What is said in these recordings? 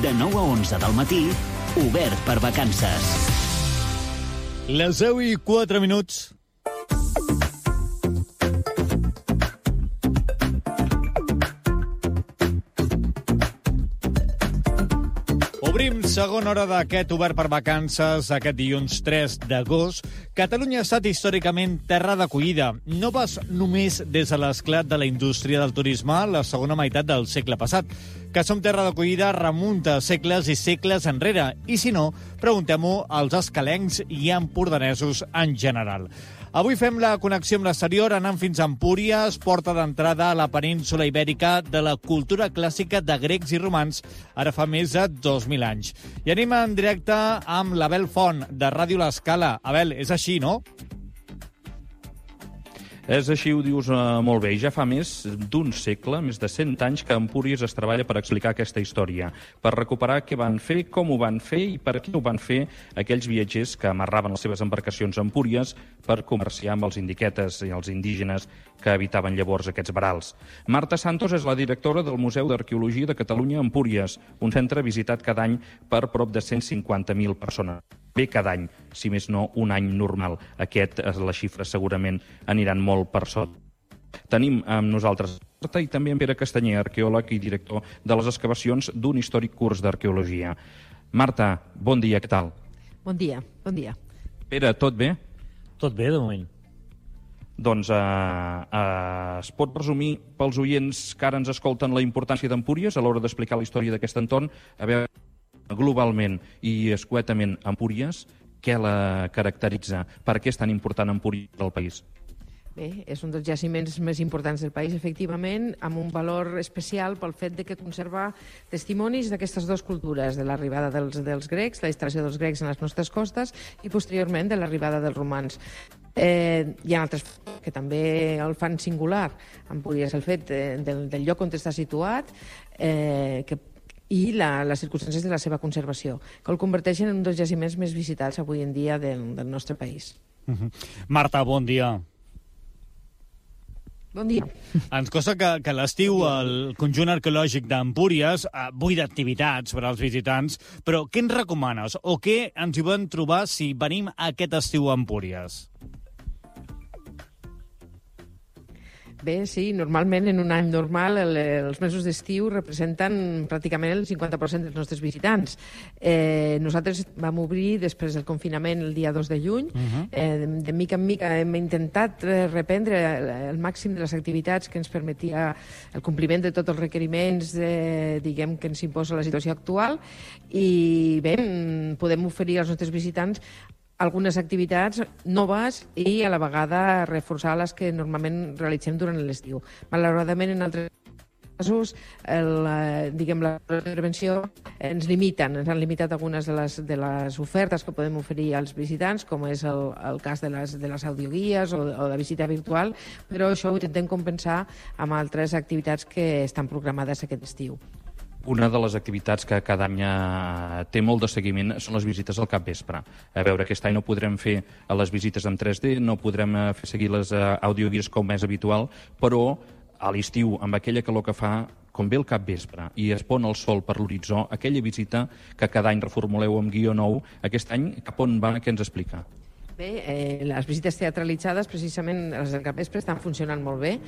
De 9 a 11 del matí, obert per vacances. Les 10:04. Obrim segona hora d'aquest obert per vacances, aquest dilluns 3 d'agost. Catalunya ha estat històricament terra d'acollida, no pas només des de l'esclat de la indústria del turisme la segona meitat del segle passat. Que som terra d'acollida remunta segles i segles enrere, i si no, preguntem-ho als escalencs i empordanesos en general. Avui fem la connexió amb l'exterior anant fins a Empúries, porta d'entrada a la península ibèrica de la cultura clàssica de grecs i romans, ara fa més de 2.000 anys. I anem en directe amb l'Abel Font, de Ràdio L'Escala. Abel, és així, no? És així, ho dius molt bé. I ja fa més d'un segle, més de 100 anys, que a Empúries es treballa per explicar aquesta història, per recuperar què van fer, com ho van fer i per què ho van fer aquells viatgers que amarraven les seves embarcacions a Empúries per comerciar amb els indiquetes i els indígenes que habitaven llavors aquests verals. Marta Santos és la directora del Museu d'Arqueologia de Catalunya a Empúries, un centre visitat cada any per prop de 150.000 persones. Bé cada any, si més no un any normal. Les xifres segurament aniran molt per sota. Tenim amb nosaltres Marta i també en Pere Castanyer, arqueòleg i director de les excavacions d'un històric curs d'arqueologia. Marta, bon dia, què tal? Bon dia, bon dia. Pere, tot bé? Tot bé, de moment. Doncs es pot resumir pels oients que ara ens escolten la importància d'Empúries a l'hora d'explicar la història d'aquest entorn, a veure globalment i escuetament Empúries, què la caracteritza? Per què és tan important Empúries al país? Bé, és un dels jaciments més importants del país, efectivament, amb un valor especial pel fet de que conserva testimonis d'aquestes dues cultures, de l'arribada dels grecs, la instal·lació dels grecs en les nostres costes i, posteriorment, de l'arribada dels romans. Hi ha altres que també el fan singular. Empúries, el fet del lloc on està situat, i les circumstàncies de la seva conservació, que el converteixen en un dels jaciments més visitats avui en dia del nostre país. Marta, bon dia. Bon dia. Ens consta que a l'estiu el conjunt arqueològic d'Empúries buida d'activitats per als visitants, però què ens recomanes o què ens hi vam trobar si venim aquest estiu a Empúries? Bé, sí, normalment en un any normal els mesos d'estiu representen pràcticament el 50% dels nostres visitants. Nosaltres vam obrir després del confinament el dia 2 de juny. De mica en mica hem intentat reprendre el màxim de les activitats que ens permetia el compliment de tots els requeriments diguem que ens imposa la situació actual i bé, podem oferir als nostres visitants algunes activitats noves i a la vegada reforçar les que normalment realitzem durant l'estiu. Malauradament, en altres casos, la prevenció ens han limitat algunes de les ofertes que podem oferir als visitants, com és el cas de les audioguies o de visita virtual, però això ho intentem compensar amb altres activitats que estan programades aquest estiu. Una de les activitats que cada any té molt de seguiment són les visites al capvespre. A veure, aquest any no podrem fer les visites en 3D, no podrem fer seguir les audioguies com és habitual, però a l'estiu, amb aquella calor que fa, com ve el capvespre i es pon el sol per l'horitzó, aquella visita que cada any reformuleu amb guió nou, aquest any cap on va, què ens explica? Bé, les visites teatralitzades, precisament les del capvespre, estan funcionant molt bé.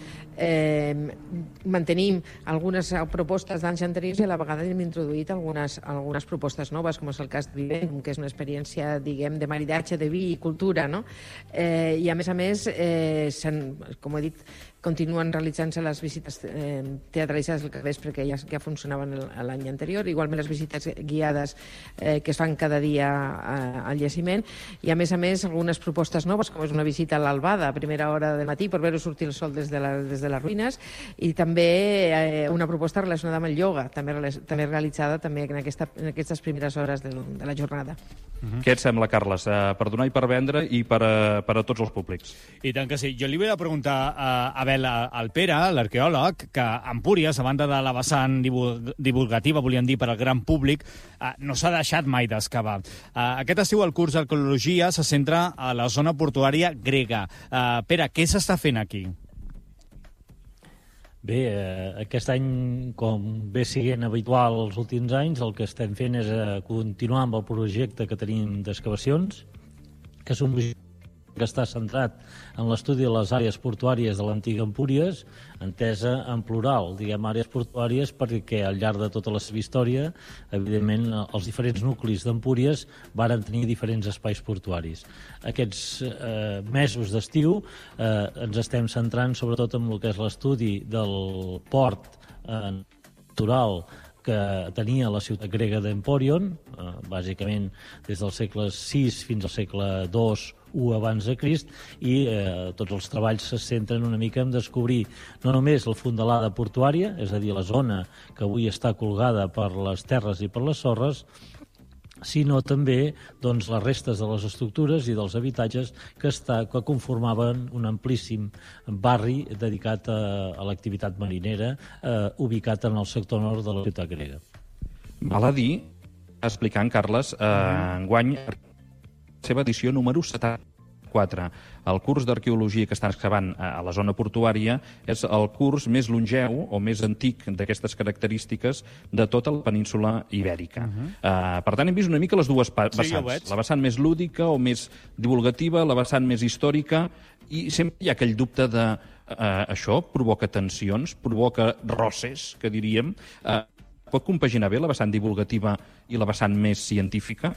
Mantenim algunes propostes d'anys anteriors i a la vegada hem introduït algunes propostes noves, com és el cas de Vivent, que és una experiència, diguem, de maridatge de vi i cultura, no? I a més, com he dit, continuen realitzant-se les visites teatralitzades del capvespre que ja funcionaven l'any anterior, igualment les visites guiades que es fan cada dia al jaciment, i a més algunes propostes noves, com és una visita a l'albada a primera hora de matí per veure sortir el sol des de les ruïnes, i també una proposta relacionada amb el ioga, també realitzada també en aquestes primeres hores de la jornada. Què et sembla, Carles? Per donar i per vendre i per a tots els públics. I tant que sí. Jo li vull preguntar al Pere, l'arqueòleg, que a Empúries, a banda de la vessant divulgativa, volíem dir, per al gran públic, no s'ha deixat mai d'excavar. Aquest estiu el curs d'arqueologia se centra a la zona portuària grega. Pere, què s'està fent aquí? Bé, aquest any, com bé siguent habitual els últims anys, el que estem fent és continuar amb el projecte que tenim d'excavacions, que és un projecte que està centrat en l'estudi de les àrees portuàries de l'antiga Empúries, entesa en plural, diguem, àrees portuàries, perquè al llarg de tota la seva història, evidentment, els diferents nuclis d'Empúries varen tenir diferents espais portuaris. Aquests mesos d'estiu ens estem centrant sobretot en el que és l'estudi del port natural que tenia la ciutat grega d'Empòrion, bàsicament des del segle VI fins al segle II abans de Crist, i tots els treballs se centren una mica en descobrir no només la fondalada portuària, és a dir, la zona que avui està colgada per les terres i per les sorres, sinó també les restes de les estructures i dels habitatges que conformaven un amplíssim barri dedicat a l'activitat marinera, ubicat en el sector nord de la ciutat grega. Val a dir, explicant, Carles, enguany la seva edició número 74. El curs d'arqueologia que estan excavant a la zona portuària és el curs més longeu o més antic d'aquestes característiques de tota la península ibèrica. Per tant, hem vist una mica les dues vessants. La vessant més lúdica o més divulgativa, la vessant més històrica, i sempre hi ha aquell dubte de això provoca tensions, provoca roces, que diríem. Pot compaginar bé la vessant divulgativa i la vessant més científica?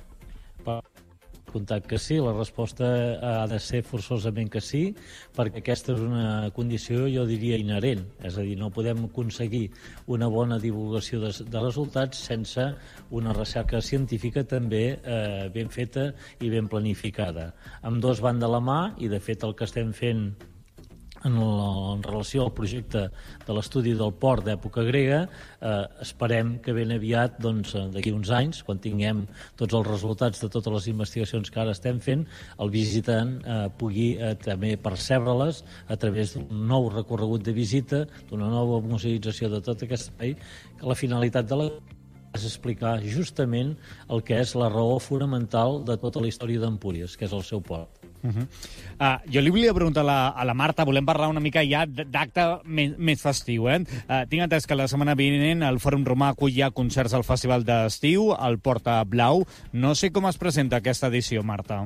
Comptat que sí, la resposta ha de ser forçosament que sí, perquè aquesta és una condició, jo diria, inherent. És a dir, no podem aconseguir una bona divulgació de resultats sense una recerca científica també ben feta i ben planificada. Ambdós van de la mà i, de fet, el que estem fent en relació al projecte de l'estudi del port d'època grega, esperem que ben aviat, d'aquí uns anys, quan tinguem tots els resultats de totes les investigacions que ara estem fent, el visitant pugui també percebre-les a través d'un nou recorregut de visita, d'una nova museïtzació de tot aquest espai, que la finalitat de és explicar justament el que és la raó fonamental de tota la història d'Empúries, que és el seu port. Jo li volia preguntar a la Marta, volem parlar una mica ja d'acte més festiu. Tinc entès que la setmana vinent el Fòrum Romà acull ja concerts al Festival d'Estiu, al Porta Blau. No sé com es presenta aquesta edició, Marta.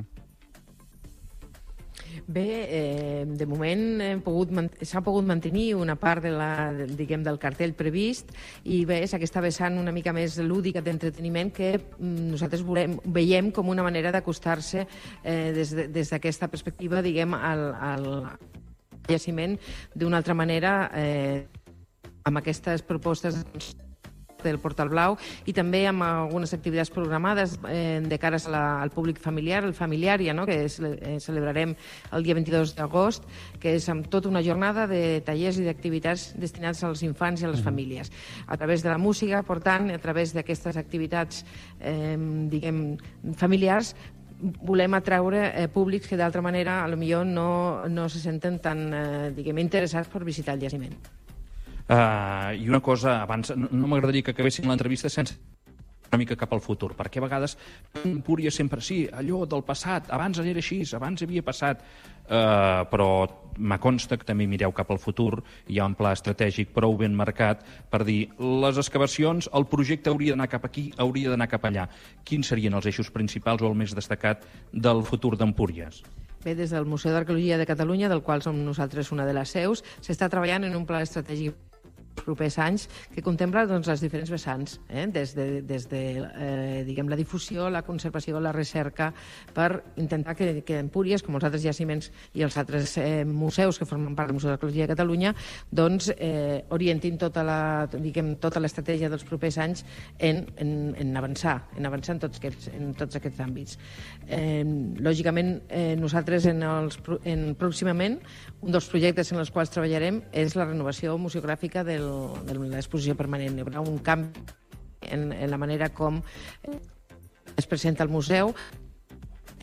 Bé, de moment s'ha pogut mantenir una part del cartell previst, i bé, és aquesta vessant una mica més lúdica d'entreteniment que nosaltres veiem com una manera d'acostar-se des d'aquesta perspectiva, diguem, al jaciment d'una altra manera, amb aquestes propostes del Portal Blau, i també amb algunes activitats programades de cara al públic familiar, el Familiària, que celebrarem el dia 22 d'agost, que és amb tota una jornada de tallers i d'activitats destinats als infants i a les famílies. A través de la música, per tant, a través d'aquestes activitats, diguem, familiars, volem atraure públics que d'altra manera potser no se senten tan, diguem, interessats per visitar el jaciment. I una cosa, abans, no m'agradaria que acabéssim l'entrevista sense una mica cap al futur, perquè a vegades Empúries sempre, sí, allò del passat, abans era així, abans havia passat, però me consta que també mireu cap al futur, hi ha un pla estratègic prou ben marcat per dir, les excavacions, el projecte hauria d'anar cap aquí, hauria d'anar cap allà. Quins serien els eixos principals o el més destacat del futur d'Empúries? Bé, des del Museu d'Arqueologia de Catalunya, del qual som nosaltres una de les seus, s'està treballant en un pla estratègic propers anys que contempla les diferents vessants, des de diguem, la difusió, la conservació, la recerca, per intentar que Empúries, com els altres jaciments i els altres museus que formen part del Museu d'Arqueologia de Catalunya, orientin tota l'estratègia dels propers anys en avançar en tots aquests àmbits. Lògicament, nosaltres pròximament un dels projectes en els quals treballarem és la renovació museogràfica de l'exposició permanent. Hi haurà un canvi en la manera com es presenta el museu,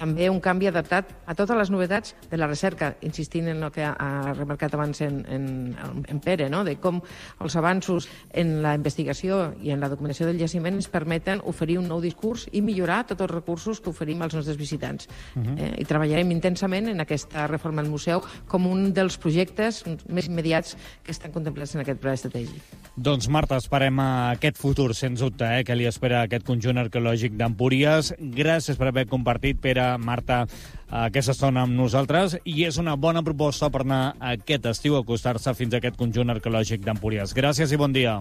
també un canvi adaptat a totes les novetats de la recerca, insistint en el que ha remarcat abans en Pere, no? De com els avanços en la investigació i en la documentació del jaciment ens permeten oferir un nou discurs i millorar tots els recursos que oferim als nostres visitants. I treballarem intensament en aquesta reforma del museu com un dels projectes més immediats que estan contemplats en aquest pla estratègic. Doncs, Marta, esperem aquest futur, sens dubte, que li espera aquest conjunt arqueològic d'Empúries. Gràcies per haver compartit, Pere, Marta, aquesta estona amb nosaltres, i és una bona proposta per anar aquest estiu a acostar-se fins a aquest conjunt arqueològic d'Empúries. Gràcies i bon dia.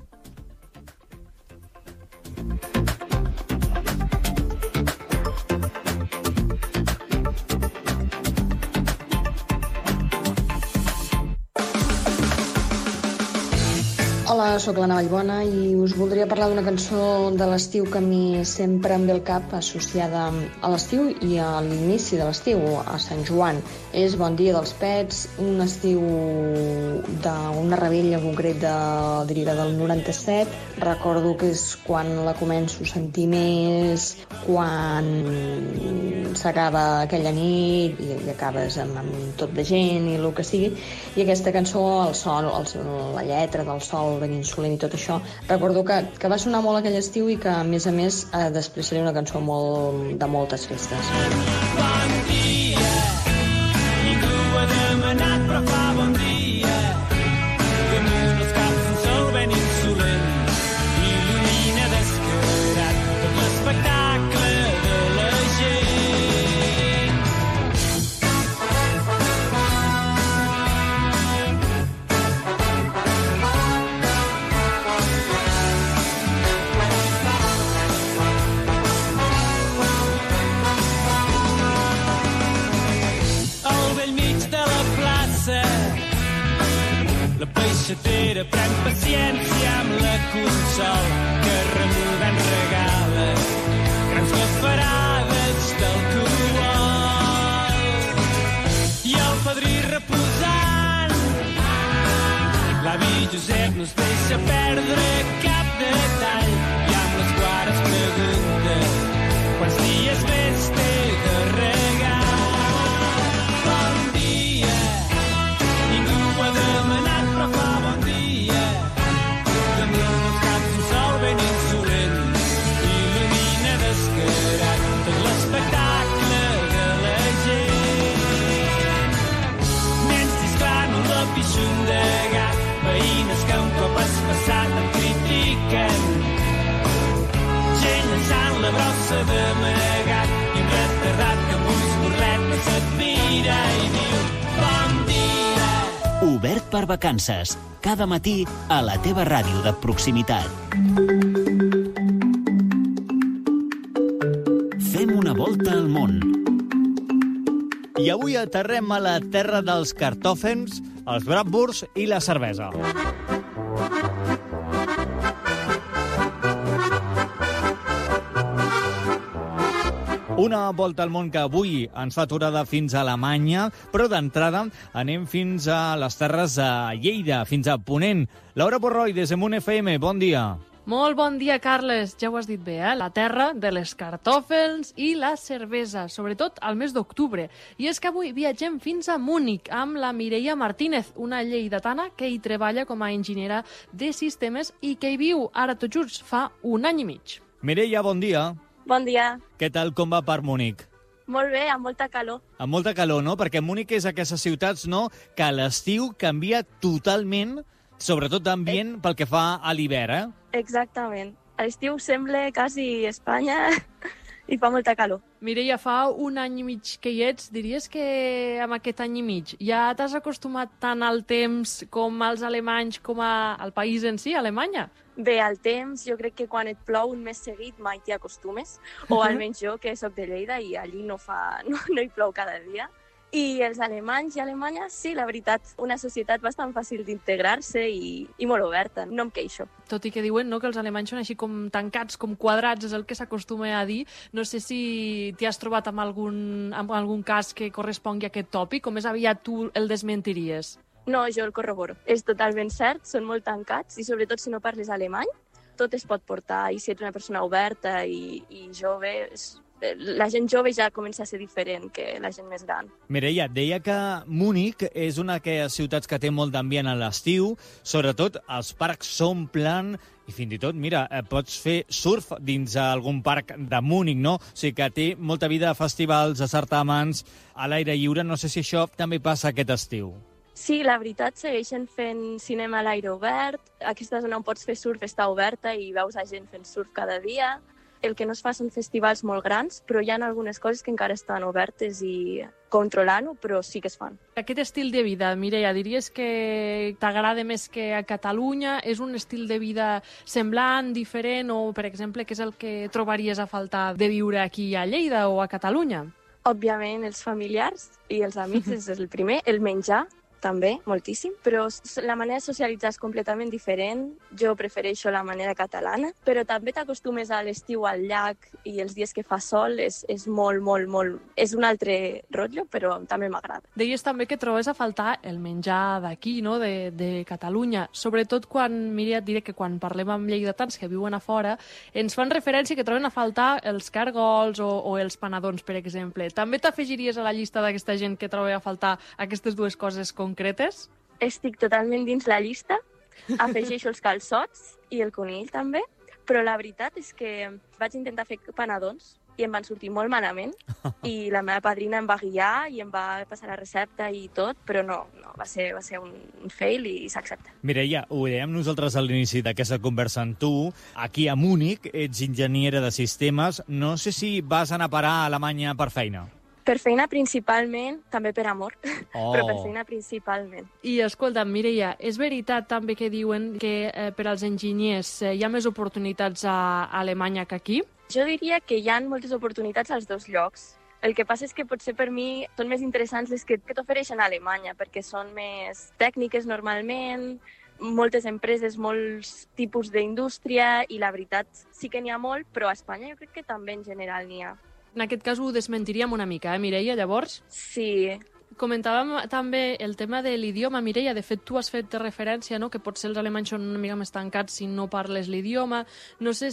Hola, sóc l'Anna Vallbona i us voldria parlar d'una cançó de l'estiu que a mi sempre em ve al cap, associada a l'estiu i a l'inici de l'estiu, a Sant Joan. És Bon dia dels Pets, un estiu d'una revetlla en concret diria del 97. Recordo que és quan la començo a sentir més, quan s'acaba aquella nit i acabes amb tot de gent i el que sigui. I aquesta cançó, el sol, la lletra del sol ben insolent i tot això, recordo que va sonar molt aquell estiu i que, a més, després seria una cançó de moltes festes. Bon dia, ningú ha demanat, però fa bon dia. Damunt els caps un sol ben insolent il·lumina descarat tot l'espectacle de la gent. La peixatera pren paciència amb la consol que remugant regala grans gafarades d'alcohol. I el padrí reposant, l'avi Josep no es deixa perdre cap detall i amb les guares pregunta quants dies més té de regal. Bon dia, ningú ho ha demanat, però fa bon dia. Damunt els caps un sol ben insolent il·lumina descarat tot l'espectacle de la gent. Nens xisclant un lapixum de gat, veïnes que un cop has passat em critiquen, gent llançant la brossa d'amagat i un retardat que amb ulls burletes et mira i diu bon dia. Obert per vacances. Cada matí a la teva ràdio de proximitat. Fem una volta al món. I avui aterrem a la terra dels cartòfens, els bratwursts i la cervesa. Una volta al món que avui ens fa aturada fins a Alemanya, però d'entrada anem fins a les terres de Lleida, fins a Ponent. Laura Porroi, des de Munt FM, bon dia. Molt bon dia, Carles. Ja ho has dit bé, la terra de les cartòfels i la cervesa, sobretot al mes d'octubre. I és que avui viatgem fins a Múnich amb la Mireia Martínez, una lleidatana que hi treballa com a enginyera de sistemes i que hi viu ara tot just fa un any i mig. Mireia, bon dia. Bon dia. Què tal, com va per Múnich? Molt bé, amb molta calor. Amb molta calor, no? Perquè Múnich és aquestes ciutats, no?, que a l'estiu canvia totalment, sobretot d'ambient pel que fa a l'hivern, Exactament. A l'estiu sembla quasi Espanya i fa molta calor. Mireia, fa un any i mig que hi ets, diries que amb aquest any i mig ja t'has acostumat tant al temps com als alemanys com al país en si, Alemanya? Bé, al temps, jo crec que quan et plou un mes seguit mai t'hi acostumes, o almenys jo, que sóc de Lleida i allí no hi plou cada dia. I els alemanys i alemanyes, sí, la veritat, una societat bastant fàcil d'integrar-se i molt oberta, no em queixo. Tot i que diuen, no?, que els alemanys són així com tancats, com quadrats, és el que s'acostuma a dir. No sé si t'hi has trobat amb algun cas que correspongui a aquest tòpic, com més aviat tu el desmentiries? No, jo el corroboro. És totalment cert, són molt tancats i sobretot si no parles alemany, tot es pot portar i si ets una persona oberta i jove, la gent jove ja comença a ser diferent que la gent més gran. Mireia, deia que Múnich és una d'aquelles ciutats que té molt d'ambient a l'estiu, sobretot els parcs s'omplen i fins i tot, mira, pots fer surf dins algun parc de Múnich, no? O sigui que té molta vida de festivals, de certàmens, a l'aire lliure. No sé si això també passa aquest estiu. Sí, la veritat, segueixen fent cinema a l'aire obert. Aquesta zona on pots fer surf està oberta i veus a gent fent surf cada dia. El que no es fa són festivals molt grans, però hi ha algunes coses que encara estan obertes i controlant-ho, però sí que es fan. Aquest estil de vida, Mireia, diries que t'agrada més que a Catalunya? És un estil de vida semblant, diferent, o, per exemple, què és el que trobaries a faltar de viure aquí a Lleida o a Catalunya? Òbviament, els familiars i els amics és el primer. El menjar, també, moltíssim, però la manera de socialitzar és completament diferent. Jo prefereixo la manera catalana, però també t'acostumes a l'estiu al llac i els dies que fa sol és molt, molt, molt... És un altre rotllo, però també m'agrada. Deies també que trobes a faltar el menjar d'aquí, no?, de Catalunya. Sobretot quan, mira, et diré que quan parlem amb lleidatans que viuen a fora, ens fan referència que troben a faltar els càrgols o els panadons, per exemple. També t'afegiries a la llista d'aquesta gent que troba a faltar aquestes dues coses concretes? Estic totalment dins la llista, afegeixo els calçots i el conill també, però la veritat és que vaig intentar fer panadons i em van sortir molt malament i la meva padrina em va guiar i em va passar la recepta i tot, però no va ser un fail i s'accepta. Mireia, ho dèiem nosaltres a l'inici d'aquesta conversa amb tu. Aquí a Múnich ets enginyera de sistemes. No sé si vas anar a parar a Alemanya per feina. Per feina principalment, també per amor, però per feina principalment. I escolta, Mireia, és veritat també que diuen que per als enginyers hi ha més oportunitats a Alemanya que aquí? Jo diria que hi ha moltes oportunitats als dos llocs. El que passa és que potser per mi són més interessants les que t'ofereixen a Alemanya, perquè són més tècniques normalment, moltes empreses, molts tipus d'indústria, i la veritat sí que n'hi ha molt, però a Espanya jo crec que també en general n'hi ha. En aquest cas ho desmentiríem una mica, Mireia, llavors? Sí. Comentàvem també el tema de l'idioma, Mireia. De fet, tu has fet referència, no?, que potser els alemanys són una mica més tancats si no parles l'idioma. No sé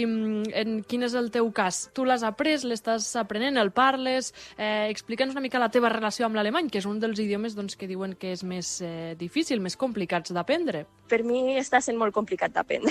quin és el teu cas. Tu l'has après, l'estàs aprenent, el parles? Explica'ns una mica la teva relació amb l'alemany, que és un dels idiomes que diuen que és més difícil, més complicats d'aprendre. Per mi està sent molt complicat d'aprendre.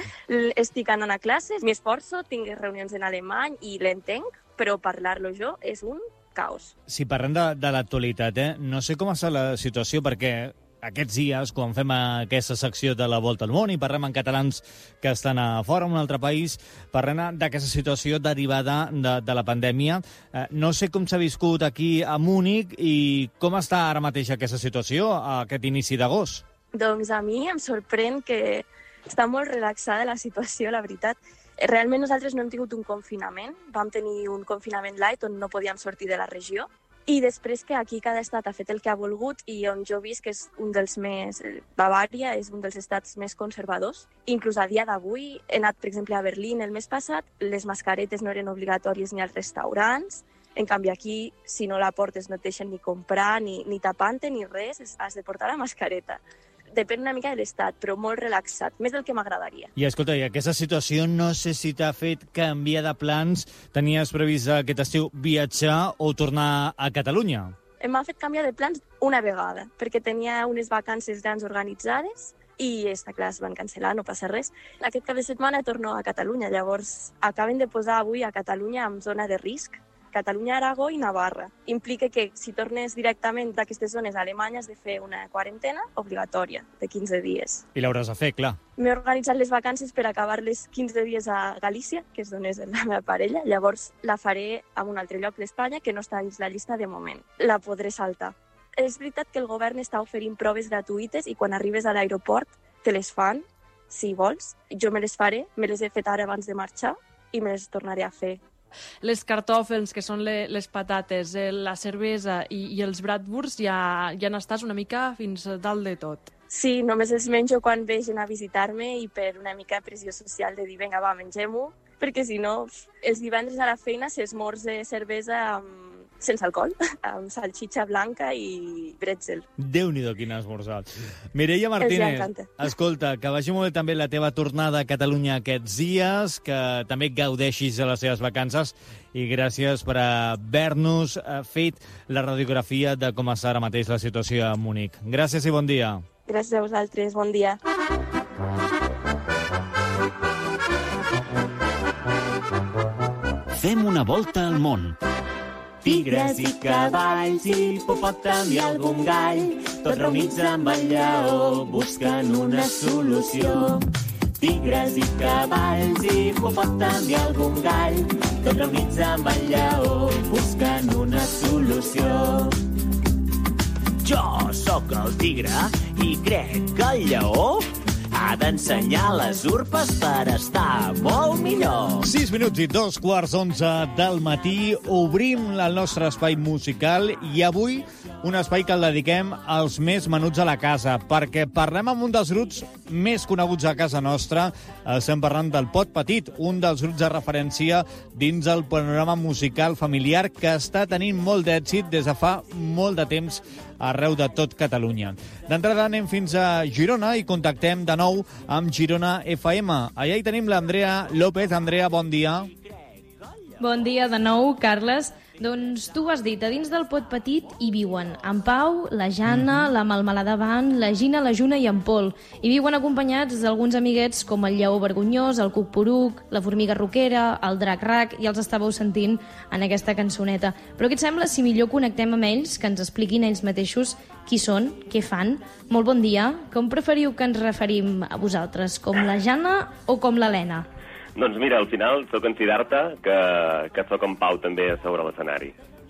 Estic anant a classes, m'esforço, tinc reunions en alemany i l'entenc, però parlar-lo jo és un caos. Si parlem de l'actualitat, no sé com està la situació, perquè aquests dies, quan fem aquesta secció de la Volta al Món i parlem amb catalans que estan a fora, en un altre país, parlem d'aquesta situació derivada de la pandèmia. No sé com s'ha viscut aquí a Múnich i com està ara mateix aquesta situació, aquest inici d'agost. Doncs a mi em sorprèn que està molt relaxada la situació, la veritat. Realment nosaltres no hem tingut un confinament, vam tenir un confinament light on no podíem sortir de la regió, i després que aquí cada estat ha fet el que ha volgut i on jo visc, que és un dels més... Bavària és un dels estats més conservadors. Inclús a dia d'avui he anat, per exemple, a Berlín el mes passat, les mascaretes no eren obligatòries ni als restaurants, en canvi aquí, si no la portes no et deixen ni comprar, ni tapant-te, ni res, has de portar la mascareta. Depèn una mica de l'estat, però molt relaxat, més del que m'agradaria. I escolta, i aquesta situació no sé si t'ha fet canviar de plans. Tenies previst aquest estiu viatjar o tornar a Catalunya? M'ha fet canviar de plans una vegada, perquè tenia unes vacances grans organitzades i, està clar, es van cancel·lar, no passa res. Aquest cap de setmana torno a Catalunya, llavors acaben de posar avui a Catalunya en zona de risc, Catalunya, Aragó i Navarra. Implica que si tornes directament d'aquestes zones a Alemanya has de fer una quarantena obligatòria de 15 dies. I l'hauràs de fer, clar. M'he organitzat les vacances per acabar les 15 dies a Galícia, que és d'on és la meva parella. Llavors la faré a un altre lloc d'Espanya que no està dins la llista de moment. La podré saltar. És veritat que el govern està oferint proves gratuïtes i quan arribes a l'aeroport te les fan, si vols. Jo me les faré, me les he fet ara abans de marxar i me les tornaré a fer. Les cartòfels, que són les patates, la cervesa i els bratwurst ja n'estàs una mica fins dalt de tot. Sí, només els menjo quan ve gent a visitar-me i per una mica pressió social de dir vinga, va, mengem-ho, perquè si no, els divendres a la feina s'esmorza cervesa amb sense alcohol, amb salxitxa blanca i bretzel. Déu-n'hi-do, quin esmorzar. Mireia Martínez, escolta, que vagi molt bé també la teva tornada a Catalunya aquests dies, que també gaudeixis de les teves vacances, i gràcies per haver-nos fet la radiografia de com està ara mateix la situació a Munic. Gràcies i bon dia. Gràcies a vosaltres, bon dia. Fem una volta al món. Tigres i cavalls, hipopòtam i algun gall, tots reunits amb el lleó, buscant una solució. Tigres i cavalls, hipopòtam i algun gall, tots reunits amb el lleó, buscant una solució. Jo sóc el tigre i crec que el lleó ha d'ensenyar les urpes per estar molt millor. 6 minuts i 2:15 del matí. Obrim el nostre espai musical i avui un espai que el dediquem als més menuts a la casa, perquè parlem amb un dels grups més coneguts a casa nostra. Estem parlant del Pot Petit, un dels grups de referència dins el panorama musical familiar que està tenint molt d'èxit des de fa molt de temps arreu de tot Catalunya. D'entrada anem fins a Girona i contactem de nou amb Girona FM. Allà hi tenim l'Andrea López. Andrea, bon dia. Bon dia de nou, Carles. Doncs tu ho has dit, a dins del Pot Petit hi viuen en Pau, la Jana, la Melmelada Van, la Gina, la Juna i en Pol. I viuen acompanyats d'alguns amiguets com el Lleó Vergonyós, el Cuc Poruc, la Formiga Roquera, el Drac Rac, i els estàveu sentint en aquesta cançoneta. Però què et sembla si millor connectem amb ells, que ens expliquin ells mateixos qui són, què fan? Molt bon dia. Com preferiu que ens referim a vosaltres, com la Jana o com l'Helena? Doncs mira, al final sóc en Siddhartha, que sóc en Pau també a sobre l'escenari.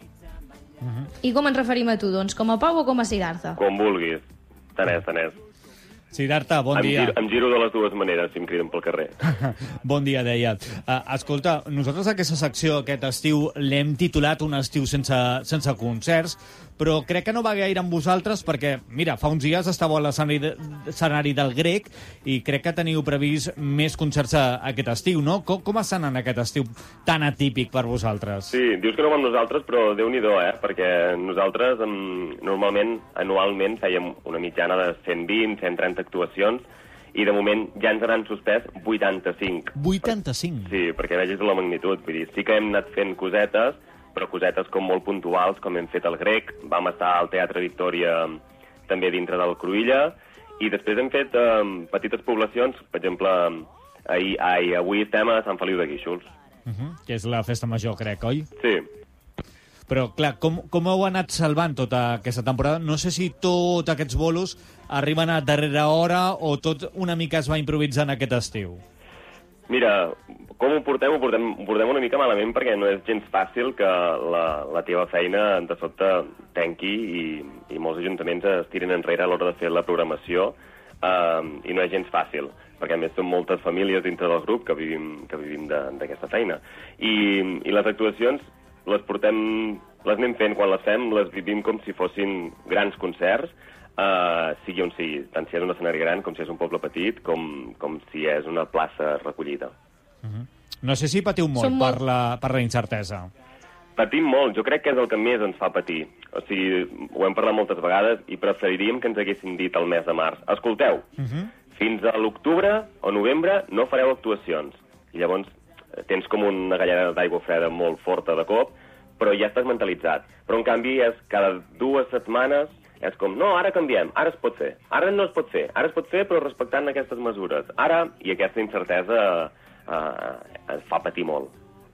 I com ens referim a tu, doncs? Com a Pau o com a Siddhartha? Com vulguis. Tant és. Siddhartha, bon dia. Em giro de les dues maneres, si em criden pel carrer. Bon dia, deia. Escolta, nosaltres aquesta secció aquest estiu l'hem titulat Un estiu sense concerts, però crec que no va gaire amb vosaltres perquè, mira, fa uns dies estàveu a l'escenari del Grec i crec que teniu previst més concerts aquest estiu, no? Com estan en aquest estiu tan atípic per vosaltres? Sí, dius que no amb nosaltres, però Déu-n'hi-do, perquè nosaltres normalment, anualment, fèiem una mitjana de 120, 130 actuacions i de moment ja ens n'han suspès 85. 85? Sí, perquè vegis la magnitud. Vull dir, sí que hem anat fent cosetes, però cosetes com molt puntuals, com hem fet al Grec, vam estar al Teatre Victòria també dintre del Cruïlla, i després hem fet petites poblacions, per exemple, avui estem a Sant Feliu de Guíxols. Que és la festa major, crec, oi? Sí. Però, clar, com heu anat salvant tota aquesta temporada? No sé si tots aquests bolos arriben a darrera hora o tot una mica es va improvisant aquest estiu. Mira, com ho portem? Ho portem una mica malament perquè no és gens fàcil que la teva feina de sobte tanqui i molts ajuntaments es tirin enrere a l'hora de fer la programació i no és gens fàcil, perquè a més són moltes famílies dintre del grup que vivim d'aquesta feina. I les actuacions les anem fent quan les fem, les vivim com si fossin grans concerts, sigui on sigui, tant si és un escenari gran com si és un poble petit, com si és una plaça recollida. No sé si patiu molt per la incertesa. Patim molt, jo crec que és el que més ens fa patir. O sigui, ho hem parlat moltes vegades i preferiríem que ens haguessin dit el mes de març. Escolteu, fins a l'octubre o novembre no fareu actuacions. I llavors tens com una galleda d'aigua freda molt forta de cop, però ja estàs mentalitzat. Però en canvi és cada 2 setmanes és com, no, ara canviem, ara es pot fer, ara no es pot fer, ara es pot fer però respectant aquestes mesures. Ara, i aquesta incertesa es fa patir molt.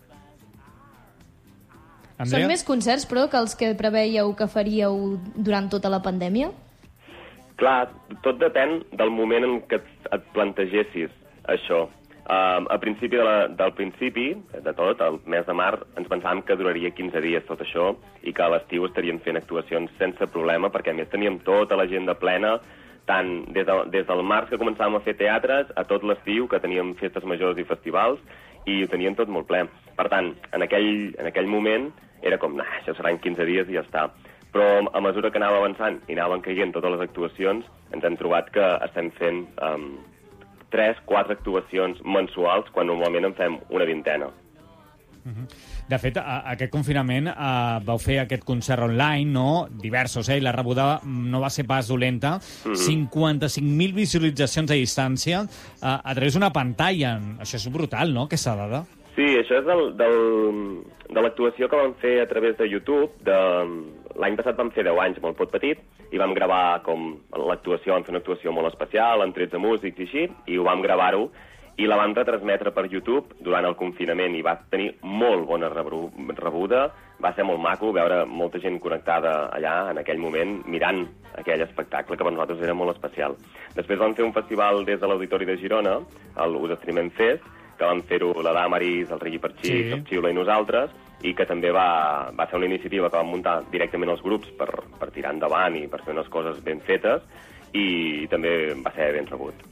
Andrea? Són més concerts, però, que els que preveieu que faríeu durant tota la pandèmia? Clar, tot depèn del moment en què et plantegessis això. A principi del principi, de tot, el mes de març, ens pensàvem que duraria 15 dies tot això i que a l'estiu estaríem fent actuacions sense problema, perquè a més teníem tota l'agenda plena, tant des del març que començàvem a fer teatres a tot l'estiu, que teníem festes majors i festivals, i ho teníem tot molt ple. Per tant, en aquell moment era com, això seran 15 dies i ja està. Però a mesura que anava avançant i anaven caient totes les actuacions, ens hem trobat que estem fent 3-4 actuacions mensuals, quan normalment en fem una vintena. De fet, aquest confinament vau fer aquest concert online, no? Diversos, i la rebuda no va ser pas dolenta. 55.000 visualitzacions a distància a través d'una pantalla. Això és brutal, no?, aquesta dada. Sí, això és de l'actuació que vam fer a través de YouTube. L'any passat vam fer 10 anys amb el Pot Petit i vam gravar com l'actuació, vam fer una actuació molt especial, amb 13 músics i així, i ho vam gravar-ho i la vam retransmetre per YouTube durant el confinament i va tenir molt bona rebuda. Va ser molt maco veure molta gent connectada allà en aquell moment mirant aquell espectacle que per nosaltres era molt especial. Després vam fer un festival des de l'Auditori de Girona, el Us Estimem Fest, que vam fer-ho la Damaris, el Reggae per Xics, el Xiula i nosaltres, i que també va ser una iniciativa que vam muntar directament els grups per tirar endavant i per fer unes coses ben fetes, i també va ser ben rebut.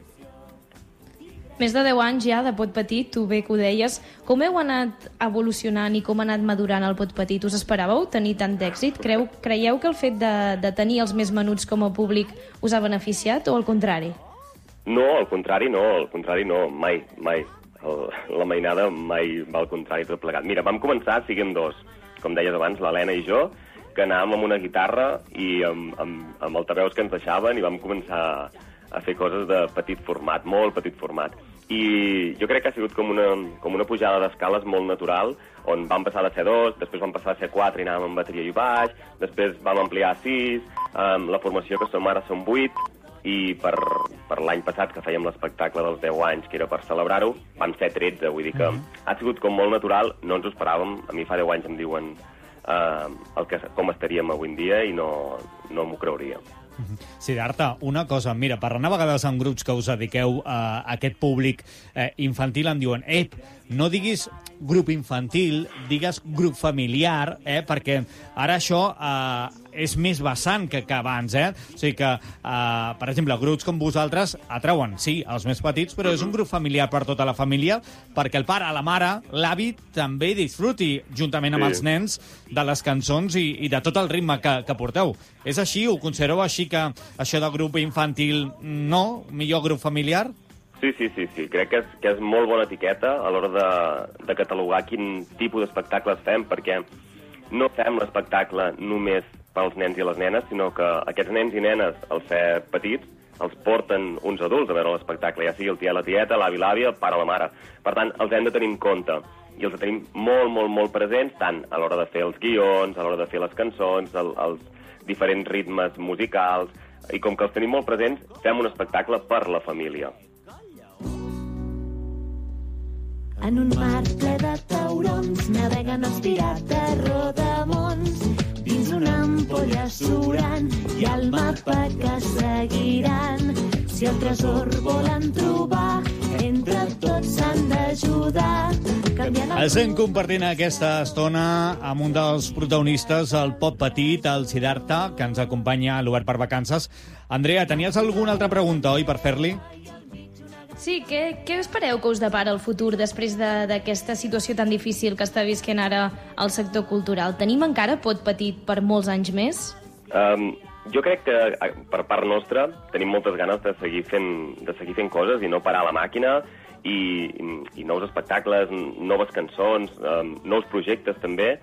Més de 10 anys ja de Pot Petit, tu bé que ho deies. Com heu anat evolucionant i com ha anat madurant el Pot Petit? Us esperàveu tenir tant d'èxit? Creieu que el fet de tenir els més menuts com a públic us ha beneficiat o al contrari? No, al contrari no, mai. La mainada mai va al contrari tot plegat. Mira, vam començar siguent dos, com deies abans, l'Helena i jo, que anàvem amb una guitarra i amb altaveus que ens deixaven i vam començar a fer coses de petit format, molt petit format. I jo crec que ha sigut com una pujada d'escales molt natural, on vam passar de ser 2, després vam passar a ser 4 i anàvem amb bateria i baix, després vam ampliar a 6, la formació que som ara som 8, i per l'any passat, que fèiem l'espectacle dels 10 anys, que era per celebrar-ho, vam ser 13, vull dir que ha sigut com molt natural, no ens ho esperàvem. A mi fa 10 anys em diuen com estaríem avui en dia i no m'ho creuria. Siddhartha, una cosa, mira, parlant a vegades amb grups que us dediqueu a aquest públic infantil, em diuen, no diguis grup infantil, digues grup familiar, perquè ara això és més vessant que abans, O sigui que, per exemple, grups com vosaltres atrauen, sí, els més petits, però és un grup familiar per tota la família, perquè el pare, la mare, l'avi també disfruti, juntament amb els nens, de les cançons i de tot el ritme que porteu. És així? Ho considereu així que això de grup infantil no? Millor grup familiar? Sí. Crec que és molt bona etiqueta a l'hora de catalogar quin tipus d'espectacles fem, perquè no fem l'espectacle només pels nens i les nenes, sinó que aquests nens i nenes, al ser petits, els porten uns adults a veure l'espectacle, ja sigui el tiet, la tieta, l'avi, l'àvia, el pare, la mare. Per tant, els hem de tenir en compte. I els tenim molt presents, tant a l'hora de fer els guions, a l'hora de fer les cançons, els diferents ritmes musicals, i com que els tenim molt presents, fem un espectacle per la família. En un mar ple de taurons naveguen els pirates rodamons dins una ampolla surant i el mapa que seguiran. Si el tresor volen trobar, entre tots s'han d'ajudar. Estem compartint aquesta estona amb un dels protagonistes, el Pot Petit, el Siddhartha, que ens acompanya a l'Obert per Vacances. Andrea, tenies alguna altra pregunta, oi, per fer-li? Sí, què espereu que us depara el futur després d'aquesta situació tan difícil que està visquent ara el sector cultural? Tenim encara Pot Petit per molts anys més? Jo crec que per part nostra tenim moltes ganes de seguir fent coses i no parar la màquina i nous espectacles, noves cançons, nous projectes també,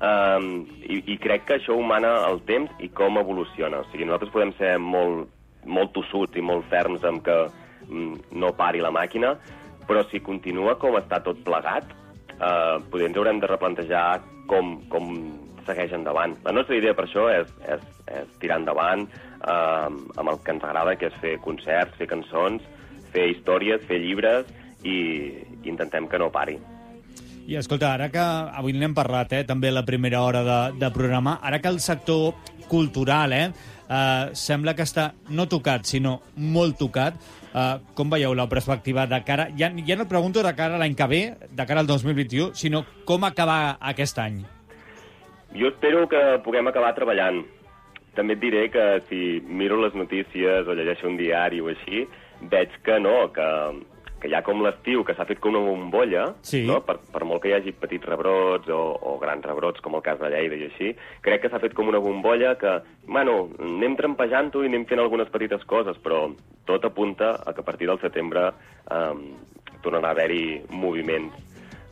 i crec que això ho mana el temps i com evoluciona. O sigui, nosaltres podem ser molt tossuts i molt ferms amb que no pari la màquina, però si continua com està tot plegat, potser ens haurem de replantejar com segueix endavant. La nostra idea per això és tirar endavant amb el que ens agrada, que és fer concerts, fer cançons, fer històries, fer llibres, i intentem que no pari. I escolta, ara que avui n'hem parlat, també a la primera hora de programa, ara que el sector cultural sembla que està no tocat, sinó molt tocat, com veieu la perspectiva de cara... Ja no et pregunto de cara a l'any que ve, de cara al 2021, sinó com acabar aquest any? Jo espero que puguem acabar treballant. També et diré que si miro les notícies o llegeixo un diari o així, veig que no, que ja com l'estiu, que s'ha fet com una bombolla, sí, no? Per molt que hi hagi petits rebrots o grans rebrots, com el cas de Lleida i així, crec que s'ha fet com una bombolla que, bueno, anem trampejant-ho i anem fent algunes petites coses, però tot apunta a que a partir del setembre tornarà a haver-hi moviments.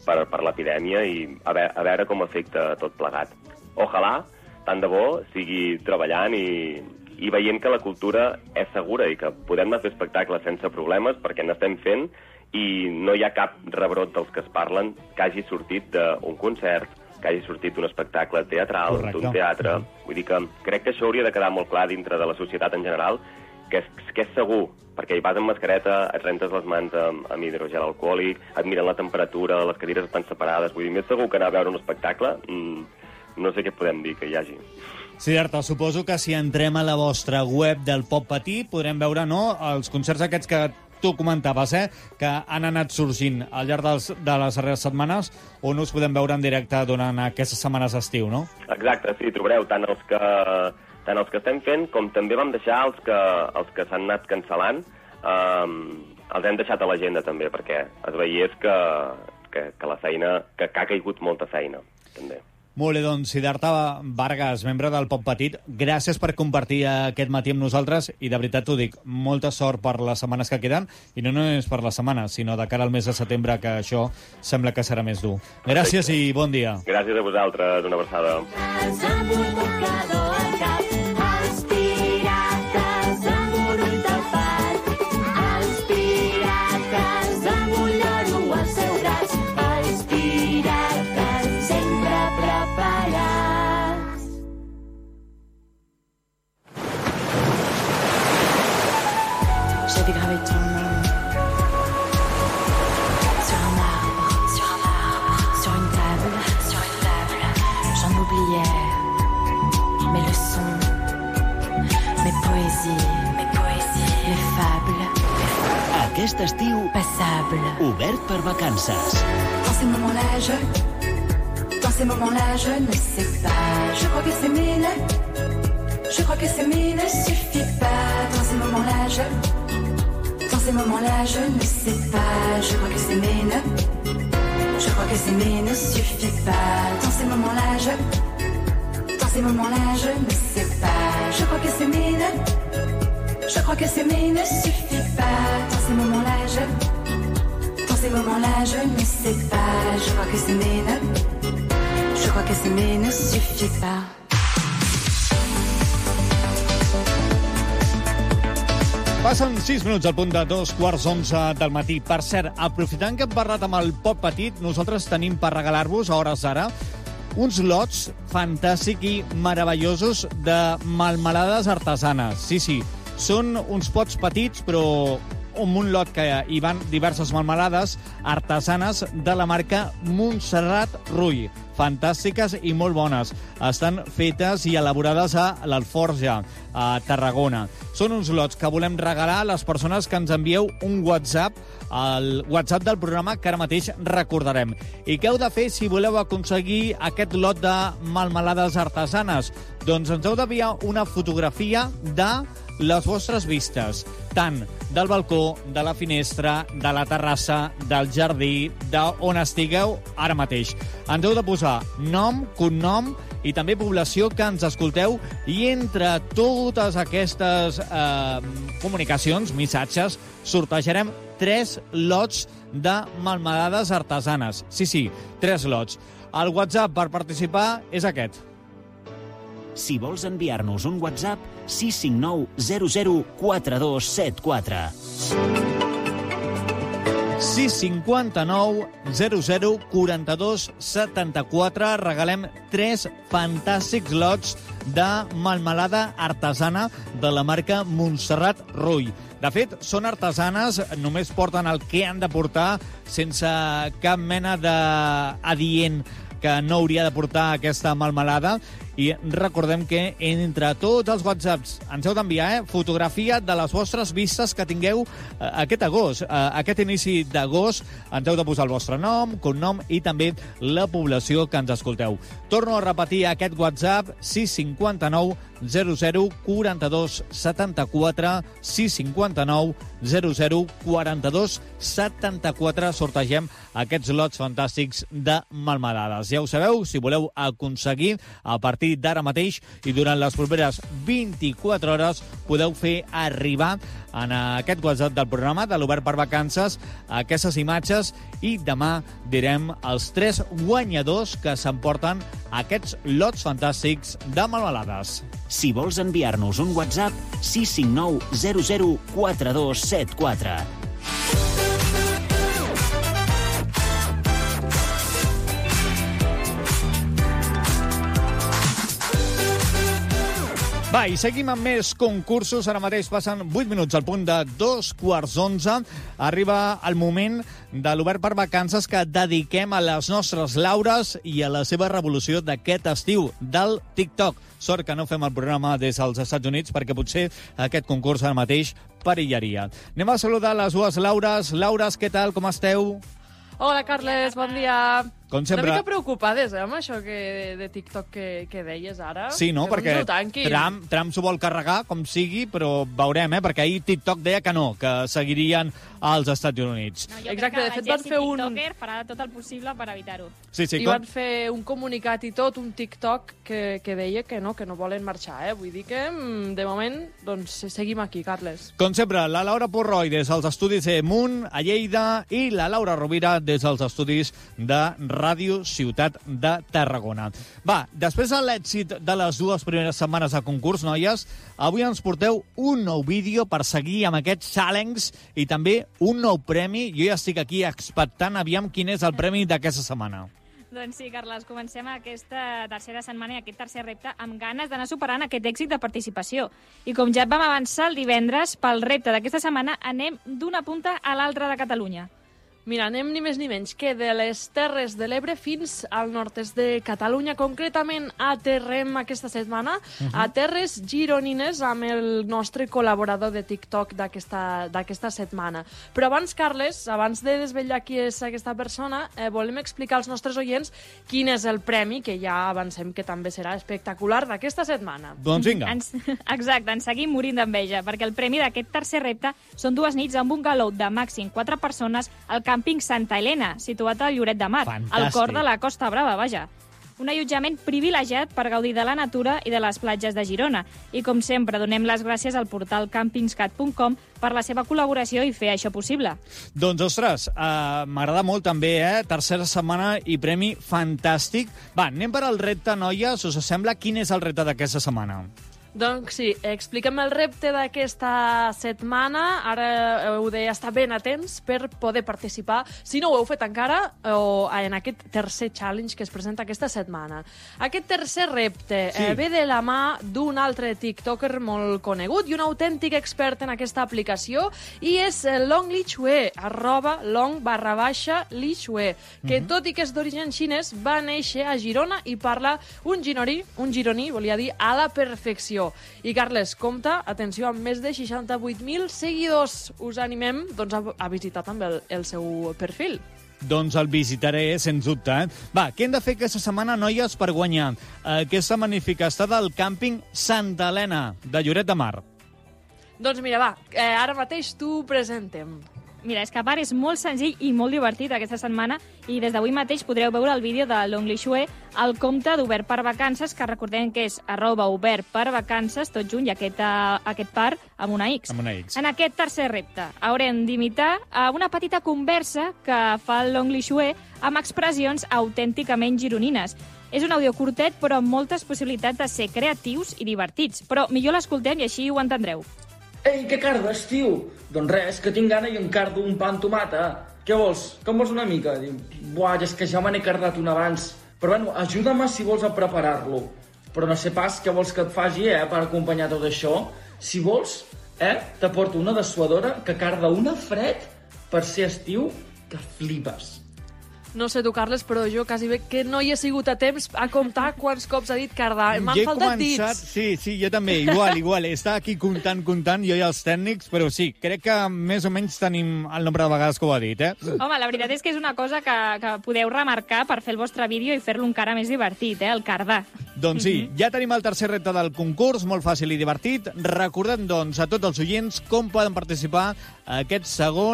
per l'epidèmia i a veure com afecta tot plegat. Ojalà, tant de bo, sigui treballant i veient que la cultura és segura i que podem anar a fer espectacles sense problemes perquè n'estem fent i no hi ha cap rebrot dels que es parlen que hagi sortit d'un concert, que hagi sortit d'un espectacle teatral, d'un teatre. Vull dir que crec que això hauria de quedar molt clar dintre de la societat en general, que és segur, perquè hi vas amb mascareta, et rentes les mans amb hidrogel alcohòlic, et miren la temperatura, les cadires estan separades. Vull dir, més segur que anar a veure un espectacle, no sé què podem dir que hi hagi. Siddhartha, suposo que si entrem a la vostra web del Pop Petit podrem veure, no?, els concerts aquests que tu comentaves, que han anat sorgint al llarg de les darreres setmanes, on us podem veure en directe durant aquestes setmanes d'estiu, no? Exacte, sí, trobareu tant els que estem fent com també vam deixar els que s'han anat cancel·lant, els hem deixat a l'agenda també, perquè es veiés que la feina, que ha caigut molta feina, també. Molt bé, doncs, Siddhartha Vargas, membre del Pop Petit, gràcies per compartir aquest matí amb nosaltres i, de veritat t'ho dic, molta sort per les setmanes que queden, i no només per les setmanes, sinó de cara al mes de setembre, que això sembla que serà més dur. Gràcies i bon dia. Gràcies a vosaltres, una abraçada. J'avais gravé ton nom sur un arbre, sur une table. J'en oubliais mes leçons, mes poésies, mes fables. Aquest estiu, passable, obert per vacances. Dans ces moments-là, je ne sais pas. Je crois que s'aimer ne suffit pas. Dans ces moments-là, je ne sais pas. Je crois que s'aimer ne suffit pas. Dans ces moments-là, je ne sais pas. Je crois que s'aimer ne suffit pas. Dans ces moments-là, je ne sais pas. Je crois que s'aimer ne suffit pas. Passen 6 minuts al punt de 2:15 del matí. Per cert, aprofitant que hem parlat amb el Pop Petit, nosaltres tenim per regalar-vos, a hores d'ara, uns lots fantàstics i meravellosos de melmelades artesanes. Sí, són uns pots petits, però amb un lot que hi van diverses melmelades artesanes de la marca Montserrat Rull. Fantàstiques i molt bones. Estan fetes i elaborades a l'Alforja, a Tarragona. Són uns lots que volem regalar a les persones que ens envieu un WhatsApp, el WhatsApp del programa que ara mateix recordarem. I què heu de fer si voleu aconseguir aquest lot de melmelades artesanes? Doncs ens heu d'enviar una fotografia de les vostres vistes, tant del balcó, de la finestra, de la terrassa, del jardí, d'on estigueu ara mateix. Ens heu de posar nom, cognom i també població que ens escolteu, i entre totes aquestes comunicacions, missatges, sortejarem 3 lots de melmelades artesanes. Sí, 3 lots. El WhatsApp per participar és aquest. Si vols enviar-nos un WhatsApp, 659 00 4274. 659 00 42 74. Regalem 3 fantàstics lots de melmelada artesana de la marca Montserrat Rull. De fet, són artesanes, només porten el que han de portar, sense cap mena d'adient que no hauria de portar aquesta melmelada. I recordem que entre tots els whatsapps ens heu d'enviar fotografia de les vostres vistes que tingueu aquest agost. Aquest inici d'agost ens heu de posar el vostre nom, cognom i també la població que ens escolteu. Torno a repetir aquest WhatsApp, 659 00 42 74, 659 00 42 74. Sortegem aquests lots fantàstics de melmelades. Ja ho sabeu, si voleu aconseguir a partir partir d'ara mateix i durant les properes 24 hores podeu fer arribar en aquest WhatsApp del programa de l'Obert per Vacances aquestes imatges i demà direm els 3 guanyadors que s'emporten aquests lots fantàstics de melmelades. Si vols enviar-nos un WhatsApp, 659 004274. Va, i seguim amb més concursos. Ara mateix passen 8 minuts al punt de 2:15. Arriba el moment de l'Obert per Vacances que dediquem a les nostres Laures i a la seva revolució d'aquest estiu del TikTok. Sort que no fem el programa des dels Estats Units perquè potser aquest concurs ara mateix perillaria. Anem a saludar les dues Laures. Laures, què tal? Com esteu? Hola, Carles, bon dia. Com sempre. Una mica preocupades, amb això de TikTok que deies ara. Sí, no? Que Perquè ens ho tanquin. Trump s'ho vol carregar, com sigui, però veurem, perquè ahir TikTok deia que no, que seguirien als Estats Units. No, Exacte, de fet van fer un... TikToker farà tot el possible per evitar-ho. Sí, I van fer un comunicat i tot, un TikTok, que deia que no volen marxar, Vull dir que, de moment, doncs, seguim aquí, Carles. Com sempre, la Laura Purroi des dels estudis de Munt, a Lleida, i la Laura Rovira des dels estudis de Ràdio Ciutat de Tarragona. Va, després de l'èxit de les dues primeres setmanes de concurs, noies, avui ens porteu un nou vídeo per seguir amb aquests challenge i també un nou premi. Jo ja estic aquí expectant, aviam quin és el premi d'aquesta setmana. Doncs sí, Carles, comencem aquesta tercera setmana i aquest tercer repte amb ganes d'anar superant aquest èxit de participació. I com ja et vam avançar el divendres, pel repte d'aquesta setmana anem d'una punta a l'altra de Catalunya. Mira, anem ni més ni menys que de les Terres de l'Ebre fins al nord-est de Catalunya. Concretament, aterrem aquesta setmana a terres gironines amb el nostre col·laborador de TikTok d'aquesta setmana. Però abans, Carles, abans de desvetllar qui és aquesta persona, volem explicar als nostres oients quin és el premi, que ja avancem que també serà espectacular, d'aquesta setmana. Doncs vinga. Exacte, ens seguim morint d'enveja, perquè el premi d'aquest tercer repte són 2 nits amb un galop de màxim 4 persones al Càmping Santa Helena, situat al Lloret de Mar, al cor de la Costa Brava, vaja. Un allotjament privilegiat per gaudir de la natura i de les platges de Girona. I, com sempre, donem les gràcies al portal campingscat.com per la seva col·laboració i fer això possible. Doncs, ostres, m'agrada molt també, tercera setmana i premi fantàstic. Va, anem per al repte, noies. Us sembla quin és el repte d'aquesta setmana? Doncs sí, expliquem el repte d'aquesta setmana. Ara heu d'estar ben atents per poder participar, si no ho heu fet encara, o en aquest tercer challenge que es presenta aquesta setmana. Aquest tercer repte ve de la mà d'un altre tiktoker molt conegut i un autèntic expert en aquesta aplicació, i és longlichue, @long_lichue, que tot i que és d'origen xinès, va néixer a Girona i parla un gironí, volia dir, a la perfecció. I, Carles, compta, atenció, amb més de 68.000 seguidors. Us animem a visitar també el seu perfil. Doncs el visitaré, sens dubte. Va, què hem de fer aquesta setmana, noies, per guanyar aquesta magnífica estada al càmping Santa Helena, de Lloret de Mar? Doncs mira, va, ara mateix t'ho presentem. Mira, és que a part és molt senzill i molt divertit aquesta setmana, i des d'avui mateix podreu veure el vídeo de longlichue al compte d'Obert per Vacances, que recordem que és @obertpervacances, tot junt, i aquest par amb una X. Amb una X. En aquest tercer repte haurem d'imitar una petita conversa que fa el longlichue amb expressions autènticament gironines. És un àudio curtet, però amb moltes possibilitats de ser creatius i divertits. Però millor l'escoltem i així ho entendreu. Ei, què cardes, tio? Doncs res, que tinc gana i encardo un pa amb tomata. Què vols? Com vols una mica? Diu, buah, és que ja me n'he cardat un abans. Però bueno, ajuda'm si vols a preparar-lo. Però no sé pas què vols que et faci, per acompanyar tot això. Si vols, te porto una dessuadora que carda una fred per ser estiu que flipes. No sé tu, Carles, però jo quasi bé que no hi he sigut a temps a comptar quants cops ha dit cardar. M'han faltat dits. Sí, jo també, igual. Està aquí comptant, jo i els tècnics, però sí, crec que més o menys tenim el nombre de vegades que ho ha dit, Home, la veritat és que és una cosa que podeu remarcar per fer el vostre vídeo i fer-lo encara més divertit, el cardar. Doncs sí, ja tenim el tercer repte del concurs, molt fàcil i divertit. Recordem, doncs, a tots els oients com poden participar a aquest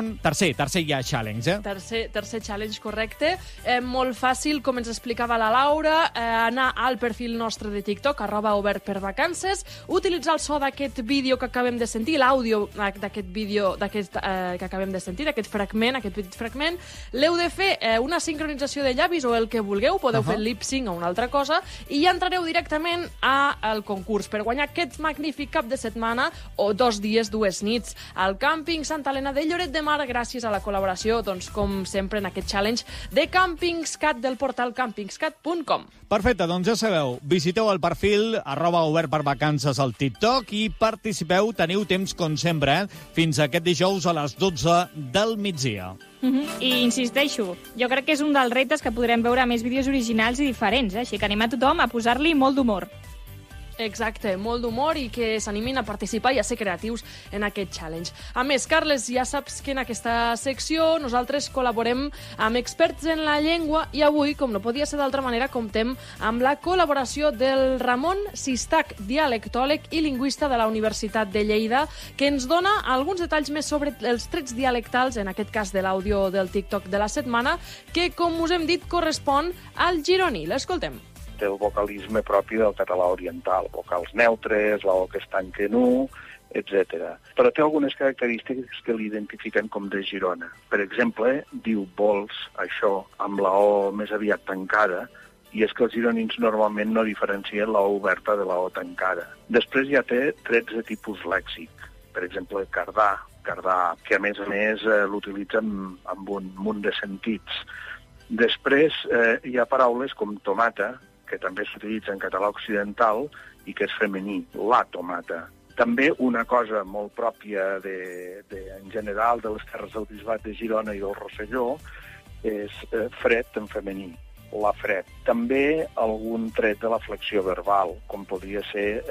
tercer ja challenge, Tercer challenge, correcte. Molt fàcil, com ens explicava la Laura, anar al perfil nostre de TikTok, @obertpervacances, utilitzar el so d'aquest vídeo que acabem de sentir, l'àudio d'aquest vídeo que acabem de sentir, aquest petit fragment. L'heu de fer una sincronització de llavis o el que vulgueu, podeu fer lip-sync o una altra cosa, i ja entrareu directament al concurs per guanyar aquest magnífic cap de setmana o 2 dies, 2 nits al càmping Santa Helena de Lloret de Mar, gràcies a la col·laboració, doncs, com sempre, en aquest challenge de Campingscat del portal campingscat.com. Perfecte, doncs ja sabeu, visiteu el perfil @obertpervacances al TikTok i participeu, teniu temps com sempre, fins aquest dijous a les 12 del migdia. I insisteixo, jo crec que és un dels reptes que podrem veure més vídeos originals i diferents, així que anem a tothom a posar-li molt d'humor. Exacte, molt d'humor i que s'animin a participar i a ser creatius en aquest challenge. A més, Carles, ja saps que en aquesta secció nosaltres col·laborem amb experts en la llengua i avui, com no podia ser d'altra manera, comptem amb la col·laboració del Ramon Sistach, dialectòleg i lingüista de la Universitat de Lleida, que ens dona alguns detalls més sobre els trets dialectals, en aquest cas de l'àudio del TikTok de la setmana, que, com us hem dit, correspon al gironí. L'escoltem. Té el vocalisme propi del català oriental, vocals neutres, la O que es tanca en U, etc. Però té algunes característiques que l'identifiquen com de Girona. Per exemple, diu vols, això, amb la O més aviat tancada, i és que els gironins normalment no diferencien la O oberta de la O tancada. Després ja té trets de tipus lèxic. Per exemple, cardar, que a més l'utilitza amb un munt de sentits. Després hi ha paraules com tomata, que també s'utilitza en català occidental i que és femení, la tomata. També una cosa molt pròpia en general de les terres del Bisbat de Girona i del Rosselló és fred en femení, la fred. També algun tret de la flexió verbal, com podria ser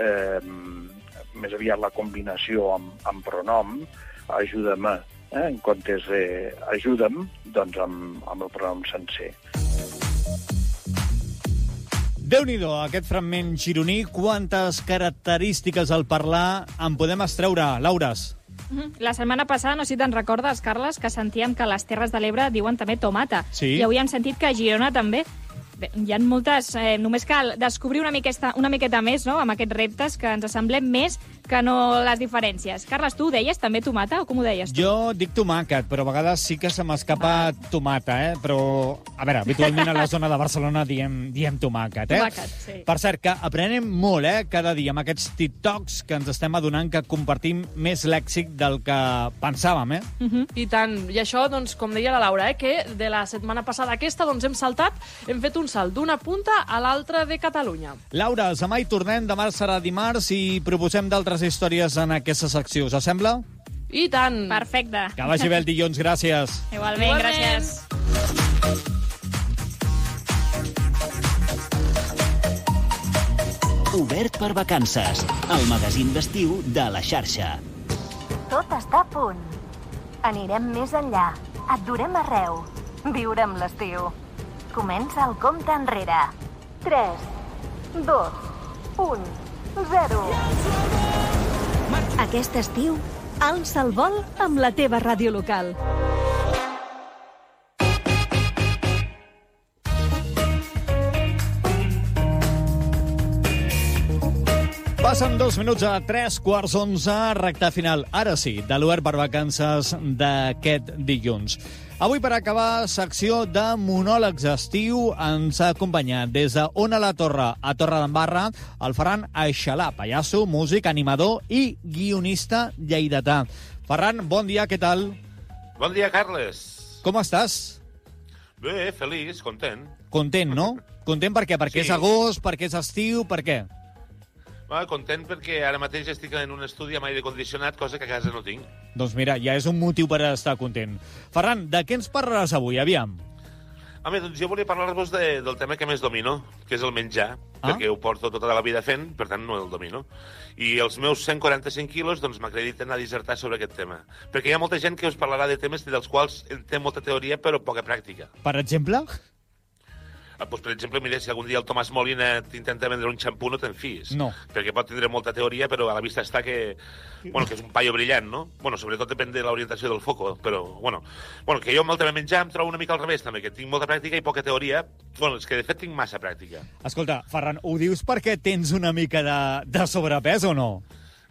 més aviat la combinació amb pronom, ajuda-me, en comptes de ajuda'm, doncs amb el pronom sencer. Déu-n'hi-do, aquest fragment gironí, quantes característiques al parlar en podem extreure, Laures? La setmana passada, no sé si te'n recordes, Carles, que sentíem que a les Terres de l'Ebre diuen també tomata. Sí. I avui hem sentit que a Girona també. Bé, hi ha moltes... només cal descobrir una miqueta més, no?, amb aquests reptes que ens semblem més que no les diferències. Carles, tu ho deies també tomata o com ho deies tu? Jo dic tomàquet, però a vegades sí que se m'escapa tomata, Però, a veure, habitualment a la zona de Barcelona diem tomàquet, Tomàquet, sí. Per cert, que aprenem molt, cada dia amb aquests TikToks que ens estem adonant que compartim més lèxic del que pensàvem, I tant. I això, doncs, com deia la Laura, que de la setmana passada aquesta, doncs, hem saltat, hem fet un salt d'una punta a l'altra de Catalunya. Laura, demà hi tornem, demà serà dimarts i proposem d'altres històries en aquesta secció, us sembla? I tant. Perfecte. Que vagi bé el dilluns, gràcies. Igualment, gràcies. Obert per vacances, el magazín d'estiu de la xarxa. Tot està a punt. Anirem més enllà. Et durem arreu. Viurem l'estiu. Comença el compte enrere. 3, 2, 1, 0. Aquest estiu, alça el vol amb la teva ràdio local. Passen 2 minuts a 3:15, recta final, ara sí, de l'Obert per vacances d'aquest dilluns. Avui, per acabar, secció de monòlegs d'estiu, ens ha acompanyat des de Ona la Torre a Torredembarra el Ferran Aixalà, pallasso, músic, animador i guionista lleidatà. Ferran, bon dia, què tal? Bon dia, Carles. Com estàs? Bé, feliç, content. Content, no? Content per què? Perquè és agost, perquè és estiu, per què? Content perquè ara mateix estic en un estudi amb aire condicionat, cosa que a casa no tinc. Doncs mira, ja és un motiu per estar content. Ferran, de què ens parlaràs avui, aviam? Home, doncs jo volia parlar-vos del tema que més domino, que és el menjar, perquè ho porto tota la vida fent, per tant no el domino. I els meus 145 quilos doncs m'acrediten a dissertar sobre aquest tema. Perquè hi ha molta gent que us parlarà de temes dels quals té molta teoria però poca pràctica. Per exemple? Doncs, per exemple, mira, si algun dia el Tomàs Molina t'intenta vendre un xampú, no te'n fies. No. Perquè pot tindre molta teoria, però a la vista està que és un paio brillant, no? Sobretot depèn de l'orientació del foco, però, que jo amb el tema menjar em trobo una mica al revés, també, que tinc molta pràctica i poca teoria. És que, de fet, tinc massa pràctica. Escolta, Ferran, ho dius perquè tens una mica de sobrepès o no?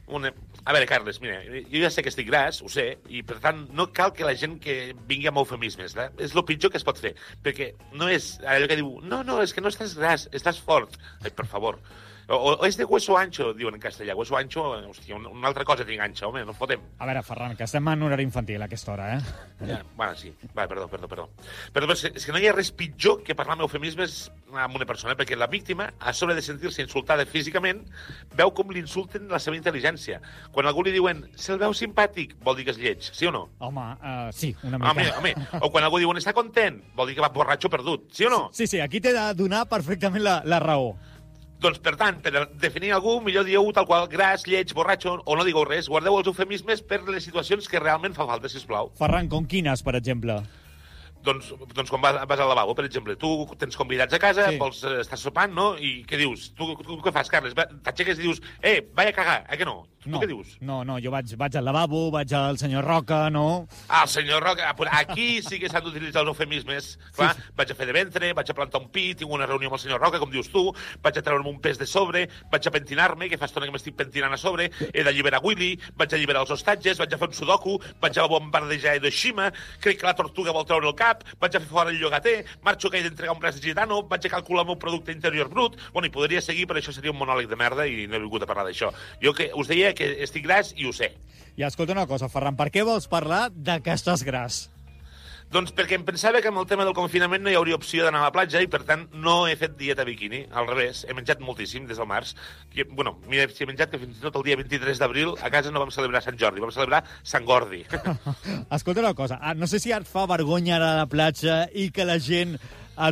A veure, Carles, mira, jo ja sé que estic gras, ho sé, i per tant no cal que la gent que vingui amb eufemismes, és el pitjor que es pot fer, perquè no és allò que diu, no, és que no estàs gras, estàs fort. Ai, per favor. O és de hueso ancho, diuen en castellà. Hueso ancho, hòstia, una altra cosa tinc ancha, home, no fotem. A veure, Ferran, que estem en horari infantil a aquesta hora, Ja, sí. Perdó. Però és que no hi ha res pitjor que parlar amb eufemismes amb una persona, perquè la víctima, a sobre de sentir-se insultada físicament, veu com l'insulten la seva intel·ligència. Quan algú li diuen, se'l veu simpàtic, vol dir que és lleig, sí o no? Home, sí, una mica. Home. O quan algú diuen, està content, vol dir que va borratxo perdut, sí o no? Sí, aquí t'he de donar perfectament la raó. Doncs, per tant, per definir algú, millor dieu tal qual, gras, lleig, borratxo, o no digueu res. Guardeu els eufemismes per les situacions que realment fa falta, sisplau. Ferran, com quines, per exemple? Doncs quan vas al lavabo, per exemple, tu tens convidats a casa, estàs sopant, no? I què dius? Tu què fas, Carles? T'aixeques i dius, vaig a cagar, que no? Tu què dius? No, jo vaig al lavabo, vaig al senyor Roca, no? Ah, el senyor Roca, aquí sí que s'han d'utilitzar els eufemismes. Clar, vaig a fer de ventre, vaig a plantar un pit, tinc una reunió amb el senyor Roca, com dius tu, vaig a treure'm un pes de sobre, vaig a pentinar-me, que fa estona que m'estic pentinant a sobre, he d'alliberar Willy, vaig a alliberar els hostatges, vaig a fer un sudoku, vaig a bombardejar Hiroshima, crec que la tortuga vol treure el cap, vaig a fer fora el llogater, marxo que he d'entregar un braç de gitano, vaig a calcular el meu producte interior brut. I podria seguir, però això seria un monòleg de merda i no he vingut a parlar d'això. Jo que us deia que estic gras i ho sé. I escolta una cosa, Ferran, per què vols parlar de que estàs gras? Doncs perquè em pensava que amb el tema del confinament no hi hauria opció d'anar a la platja i, per tant, no he fet dieta bikini. Al revés, he menjat moltíssim des del març. Mira, si he menjat que fins i tot el dia 23 d'abril a casa no vam celebrar Sant Jordi, vam celebrar Sant Gordi. Escolta una cosa, no sé si et fa vergonya anar a la platja i que la gent et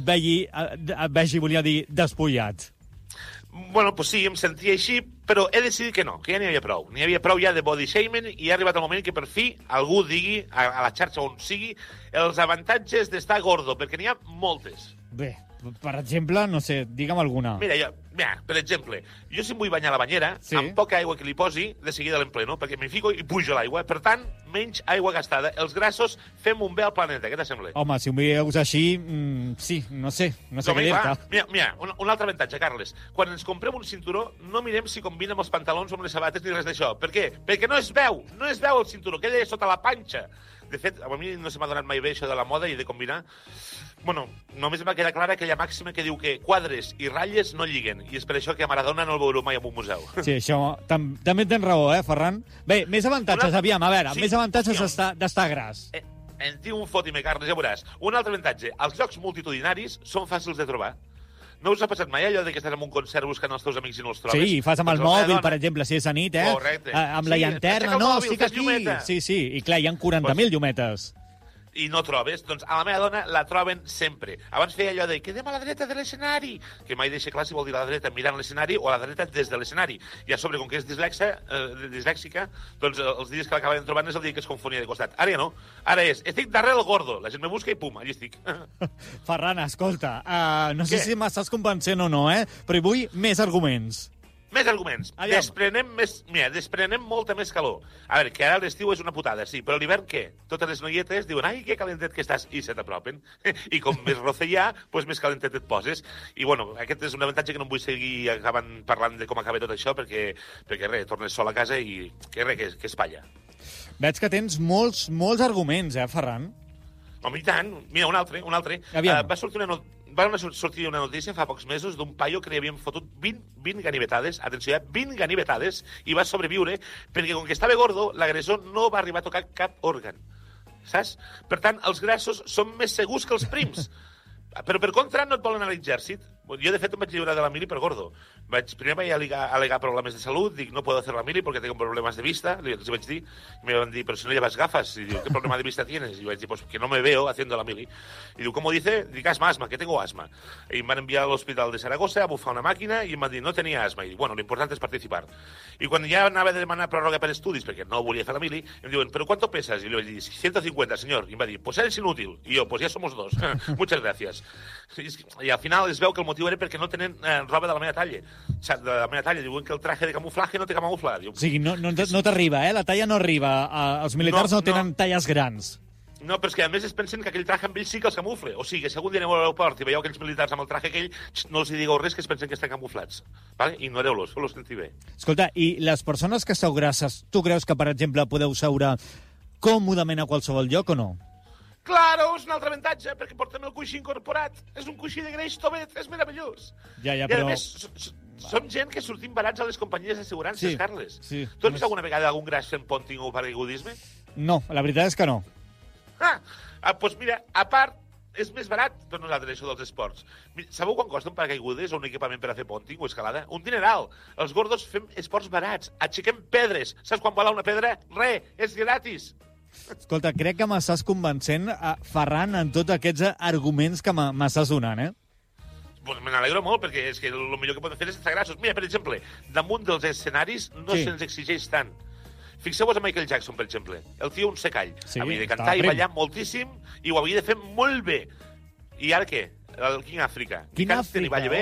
vegi, volia dir, despullat. Doncs sí, em sentia així, però he decidit que no, que ja n'hi havia prou. N'hi havia prou ja de body shaming i ha arribat el moment que per fi algú digui a la xarxa on sigui els avantatges d'estar gordo, perquè n'hi ha moltes. Bé, per exemple, no sé, digue'm alguna. Mira, per exemple, jo si em vull banyar a la banyera, amb poca aigua que li posi, de seguida l'empleno, perquè m'hi fico i pujo l'aigua. Per tant, menys aigua gastada. Els grassos fem un bé al planeta, què t'assembla? Home, si ho veus així, sí, no sé què dir-te. Mira, un altre avantatge, Carles. Quan ens comprem un cinturó, no mirem si combina amb els pantalons o amb les sabates ni res d'això. Per què? Perquè no es veu el cinturó, queda sota la panxa. De fet, a mi no se m'ha donat mai bé això de la moda i de combinar. Només em va quedar clara aquella màxima que diu que quadres i ratlles no lliguen, i és per això que a Maradona no el veureu mai en un museu. Sí, això també tens raó, Ferran? Bé, més avantatges, aviam, a veure, més avantatges d'estar gras. En tinc un fotime, Carles, ja veuràs. Un altre avantatge, els llocs multitudinaris són fàcils de trobar. No us ha passat mai allò que estàs en un concert buscant els teus amics i no els trobes? Sí, fas amb el mòbil, per exemple, si és a nit, Correcte. Amb la llanterna, no, estic aquí. Sí, i clar, hi ha 40.000 llumetes. I no trobes, doncs a la meva dona la troben sempre. Abans feia allò de quedem a la dreta de l'escenari, que mai deixa clar si vol dir a la dreta mirant l'escenari o a la dreta des de l'escenari. I a sobre, com que és dislèxica, doncs els dies que l'acaben trobant és el dia que es confonia de costat. Ara ja no, ara estic darrere el gordo, la gent me busca i pum, allà estic. Ferran, escolta, no sé si m'estàs convencent o no, però vull més arguments. Més arguments. Desprenem molta més calor. A veure, que ara l'estiu és una putada, sí, però a l'hivern què? Totes les noietes diuen, ai, que calentet que estàs, i se t'apropen. I com més roce hi ha, doncs més calentet et poses. I, aquest és un avantatge que no em vull seguir acabant parlant de com acaba tot això, perquè tornes sol a casa i que es palla. Veig que tens molts arguments, Ferran? Home, i tant. Mira, un altre. Va sortir una notícia fa pocs mesos d'un paio que li havien fotut 20 ganivetades, atenció, 20 ganivetades, i va sobreviure perquè, com que estava gordo, l'agressor no va arribar a tocar cap òrgan. Saps? Per tant, els grassos són més segurs que els prims. Però, per contra, no et volen a l'exèrcit. Jo, de fet, em vaig lliurar de la mili per gordo. Primer vaig al·legar problemes de salut, dic, no puedo hacer la mili porque tengo problemas de vista, els vaig dir, i me van dir, però si no llevas gafas, i diu, ¿qué problema de vista tienes? I vaig dir, pues que no me veo haciendo la mili. I diu, ¿cómo dice? Dic, asma, que tengo asma. I em van enviar a l'hospital de Saragossa a bufar una màquina i em van dir, no tenia asma. I dic, bueno, lo importante es participar. I quan ja anava a demanar pròrroga per estudis, perquè no volia fer la mili, em diuen, ¿pero cuánto pesas? I li vaig dir, 150, señor. I em va dir, pues eres inútil. I jo, pues ya somos dos. Muchas gracias. I al final es veu que el motiu era perquè no tenen roba de la meva talla. De la meva talla. Diuen que el traje de camuflaje no té camuflar. O sigui, no t'arriba, la talla no arriba. Els militars no tenen talles grans. No, però és que a més es pensen que aquell traje amb ells sí que els camufle. O sigui, que si algun dia aneu a l'aeroport i veieu aquells militars amb el traje aquell, no els digueu res, que es pensen que estan camuflats. Vale? Ignoreu-los, feu-los sentir bé. Escolta, i les persones que esteu grasses, tu creus que, per exemple, podeu seure còmodament a qualsevol lloc o no? Claro, és un altre avantatge, perquè portem el coixí incorporat. És un coixí de greix tovet, és meravellós. Ja, però... I a més, som gent que sortim barats a les companyies d'assegurances, Carles. Sí. Tu has vist alguna vegada algun gras fent ponting o paracaigudisme? No, la veritat és que no. Doncs mira, a part, és més barat per nosaltres, això dels esports. Sabeu quan costa un paracaigudes o un equipament per a fer ponting o escalada? Un dineral. Els gordos fem esports barats, aixequem pedres. Saps quan vola una pedra? És gratis. Escolta, crec que m'estàs convencent, Ferran, en tots aquests arguments que m'estàs donant, Pues me n'alegro molt, perquè és que el millor que podem fer és estar grassos. Mira, per exemple, damunt dels escenaris no se'ns exigeix tant. Fixeu-vos a Michael Jackson, per exemple. El tio un secall. Havia de cantar i ballar moltíssim i ho havia de fer molt bé. I ara què? El King Africa. King Africa, i balla bé.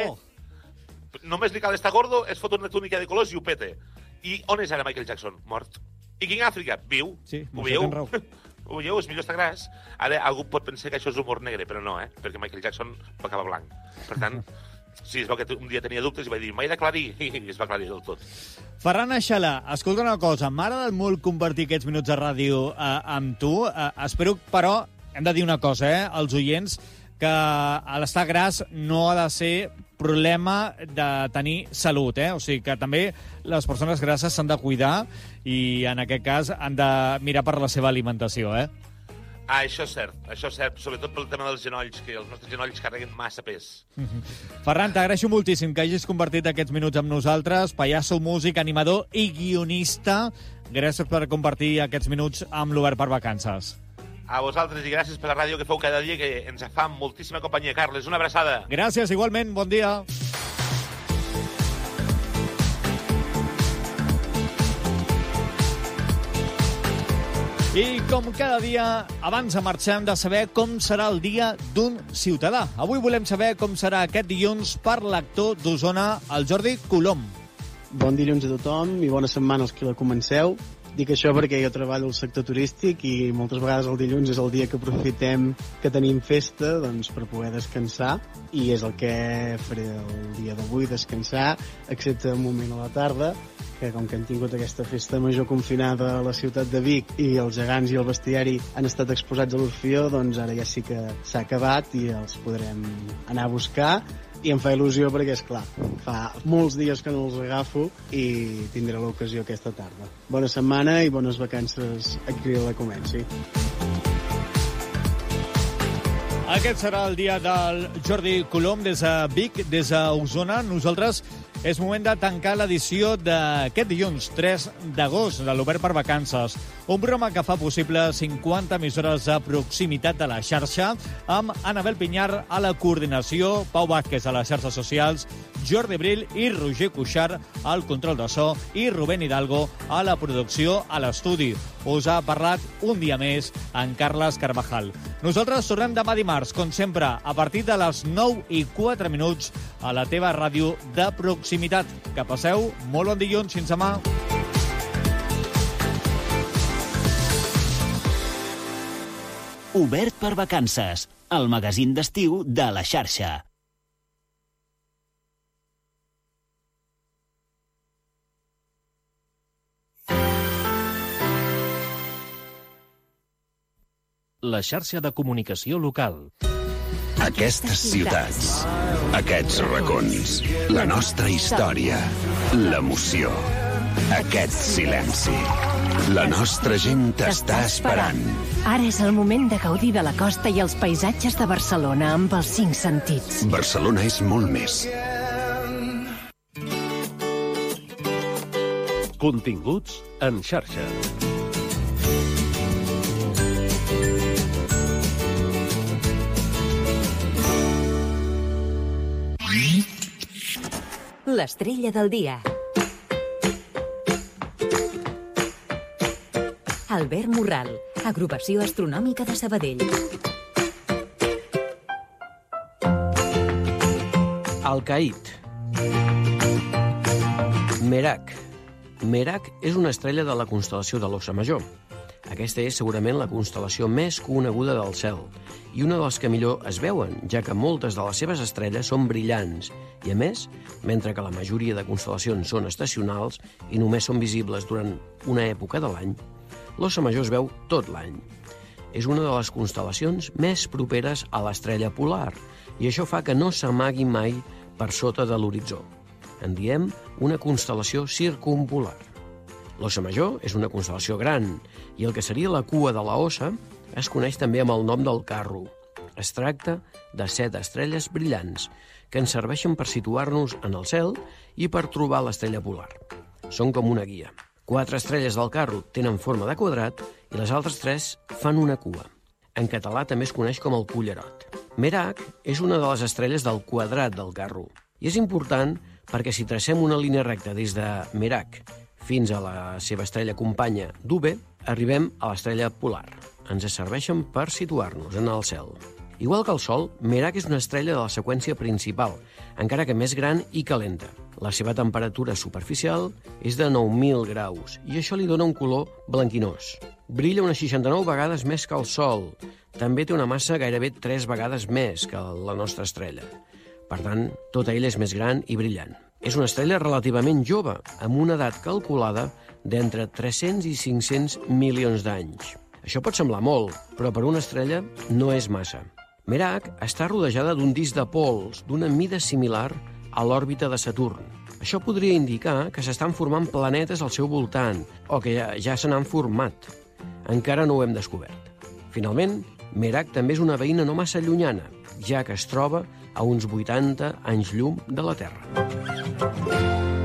Només li cal estar gordo, es fot una túnica de colors i ho pete. I on és ara Michael Jackson? Mort. I King Africa, viu. Sí, ho veieu? Ho veieu? És millor estar gras. Ara algú pot pensar que això és humor negre, però no, perquè Michael Jackson va acabar blanc. Per tant, sí, es veu que un dia tenia dubtes i va dir, m'he d'aclarir, i es va aclarir del tot. Ferran Aixalà, escolta una cosa, m'ha agradat molt compartir aquests minuts de ràdio amb tu. Espero, però, hem de dir una cosa, als oients, que l'estar gras no ha de ser problema de tenir salut, O sigui que també les persones grasses s'han de cuidar i, en aquest cas, han de mirar per la seva alimentació, Això és cert, sobretot pel tema dels genolls, que els nostres genolls carreguen massa pes. Ferran, t'agraeixo moltíssim que hagis compartit aquests minuts amb nosaltres, pallasso, músic, animador i guionista. Gràcies per compartir aquests minuts amb l'Obert per Vacances. A vosaltres i gràcies per la ràdio que feu cada dia, que ens fa moltíssima companyia. Carles, una abraçada. Gràcies, igualment, bon dia. I com cada dia, abans de marxar, hem de saber com serà el dia d'un ciutadà. Avui volem saber com serà aquest dilluns per l'actor d'Osona, el Jordi Colom. Bon dilluns a tothom i bona setmana als que la comenceu. Dic això perquè jo treballo al sector turístic i moltes vegades el dilluns és el dia que aprofitem que tenim festa per poder descansar, i és el que faré el dia d'avui, descansar, excepte un moment a la tarda, que com que han tingut aquesta festa major confinada a la ciutat de Vic i els gegants i el bestiari han estat exposats a l'Orfeó, doncs ara ja sí que s'ha acabat i els podrem anar a buscar. I em fa il·lusió perquè, esclar, fa molts dies que no els agafo i tindré l'ocasió aquesta tarda. Bona setmana i bones vacances a qui la comenci. Aquest serà el dia del Jordi Colom des de Vic, des d'Osona. Nosaltres és moment de tancar l'edició d'aquest dilluns 3 d'agost de l'Obert per Vacances, un programa que fa possible 50 emissores de proximitat de la xarxa, amb Anabel Pinyar a la coordinació, Pau Vázquez a les xarxes socials, Jordi Bril i Roger Cuixart al control de so i Rubén Hidalgo a la producció a l'estudi. Us ha parlat un dia més en Carles Carvajal. Nosaltres tornem demà dimarts, com sempre, a partir de les 9:04 a la teva ràdio de proximitat. Que passeu molt bon dilluns. Fins demà. Obert per Vacances, el magazín d'estiu de la xarxa. La xarxa de comunicació local. Aquestes ciutats, aquests racons, la nostra història, l'emoció, aquest silenci. La nostra gent t'està esperant. Ara és el moment de gaudir de la costa i els paisatges de Barcelona amb els 5 sentits. Barcelona és molt més. Continguts en xarxa. L'estrella del dia. Albert Morral, Agrupació Astronòmica de Sabadell. Alcaid. Merak. Merak és una estrella de la constel·lació de l'Óssa Major. Aquesta és segurament la constel·lació més coneguda del cel i una de les que millor es veuen, ja que moltes de les seves estrelles són brillants i, a més, mentre que la majoria de constel·lacions són estacionals i només són visibles durant una època de l'any, l'Óssa Major es veu tot l'any. És una de les constel·lacions més properes a l'estrella polar i això fa que no s'amagui mai per sota de l'horitzó. En diem una constel·lació circumpolar. L'Óssa Major és una constel·lació gran i el que seria la cua de la Óssa es coneix també amb el nom del carro. Es tracta de 7 estrelles brillants que ens serveixen per situar-nos en el cel i per trobar l'estrella polar. Són com una guia. 4 estrelles del carro tenen forma de quadrat i les altres 3 fan una cua. En català també es coneix com el cullerot. Merak és una de les estrelles del quadrat del carro i és important perquè si tracem una línia recta des de Merak fins a la seva estrella companya Dubhe, arribem a l'estrella polar. Ens serveixen per situar-nos en el cel. Igual que el Sol, Merak és una estrella de la seqüència principal, encara que més gran i calenta. La seva temperatura superficial és de 9.000 graus i això li dona un color blanquinós. Brilla unes 69 vegades més que el Sol. També té una massa gairebé 3 vegades més que la nostra estrella. Per tant, tota ella és més gran i brillant. És una estrella relativament jove, amb una edat calculada d'entre 300 i 500 milions d'anys. Això pot semblar molt, però per una estrella no és massa. Merak està rodejada d'un disc de pols d'una mida similar a l'òrbita de Saturn. Això podria indicar que s'estan formant planetes al seu voltant, o que ja se n'han format. Encara no ho hem descobert. Finalment, Merak també és una veïna no massa llunyana, ja que es troba a uns 80 anys llum de la Terra.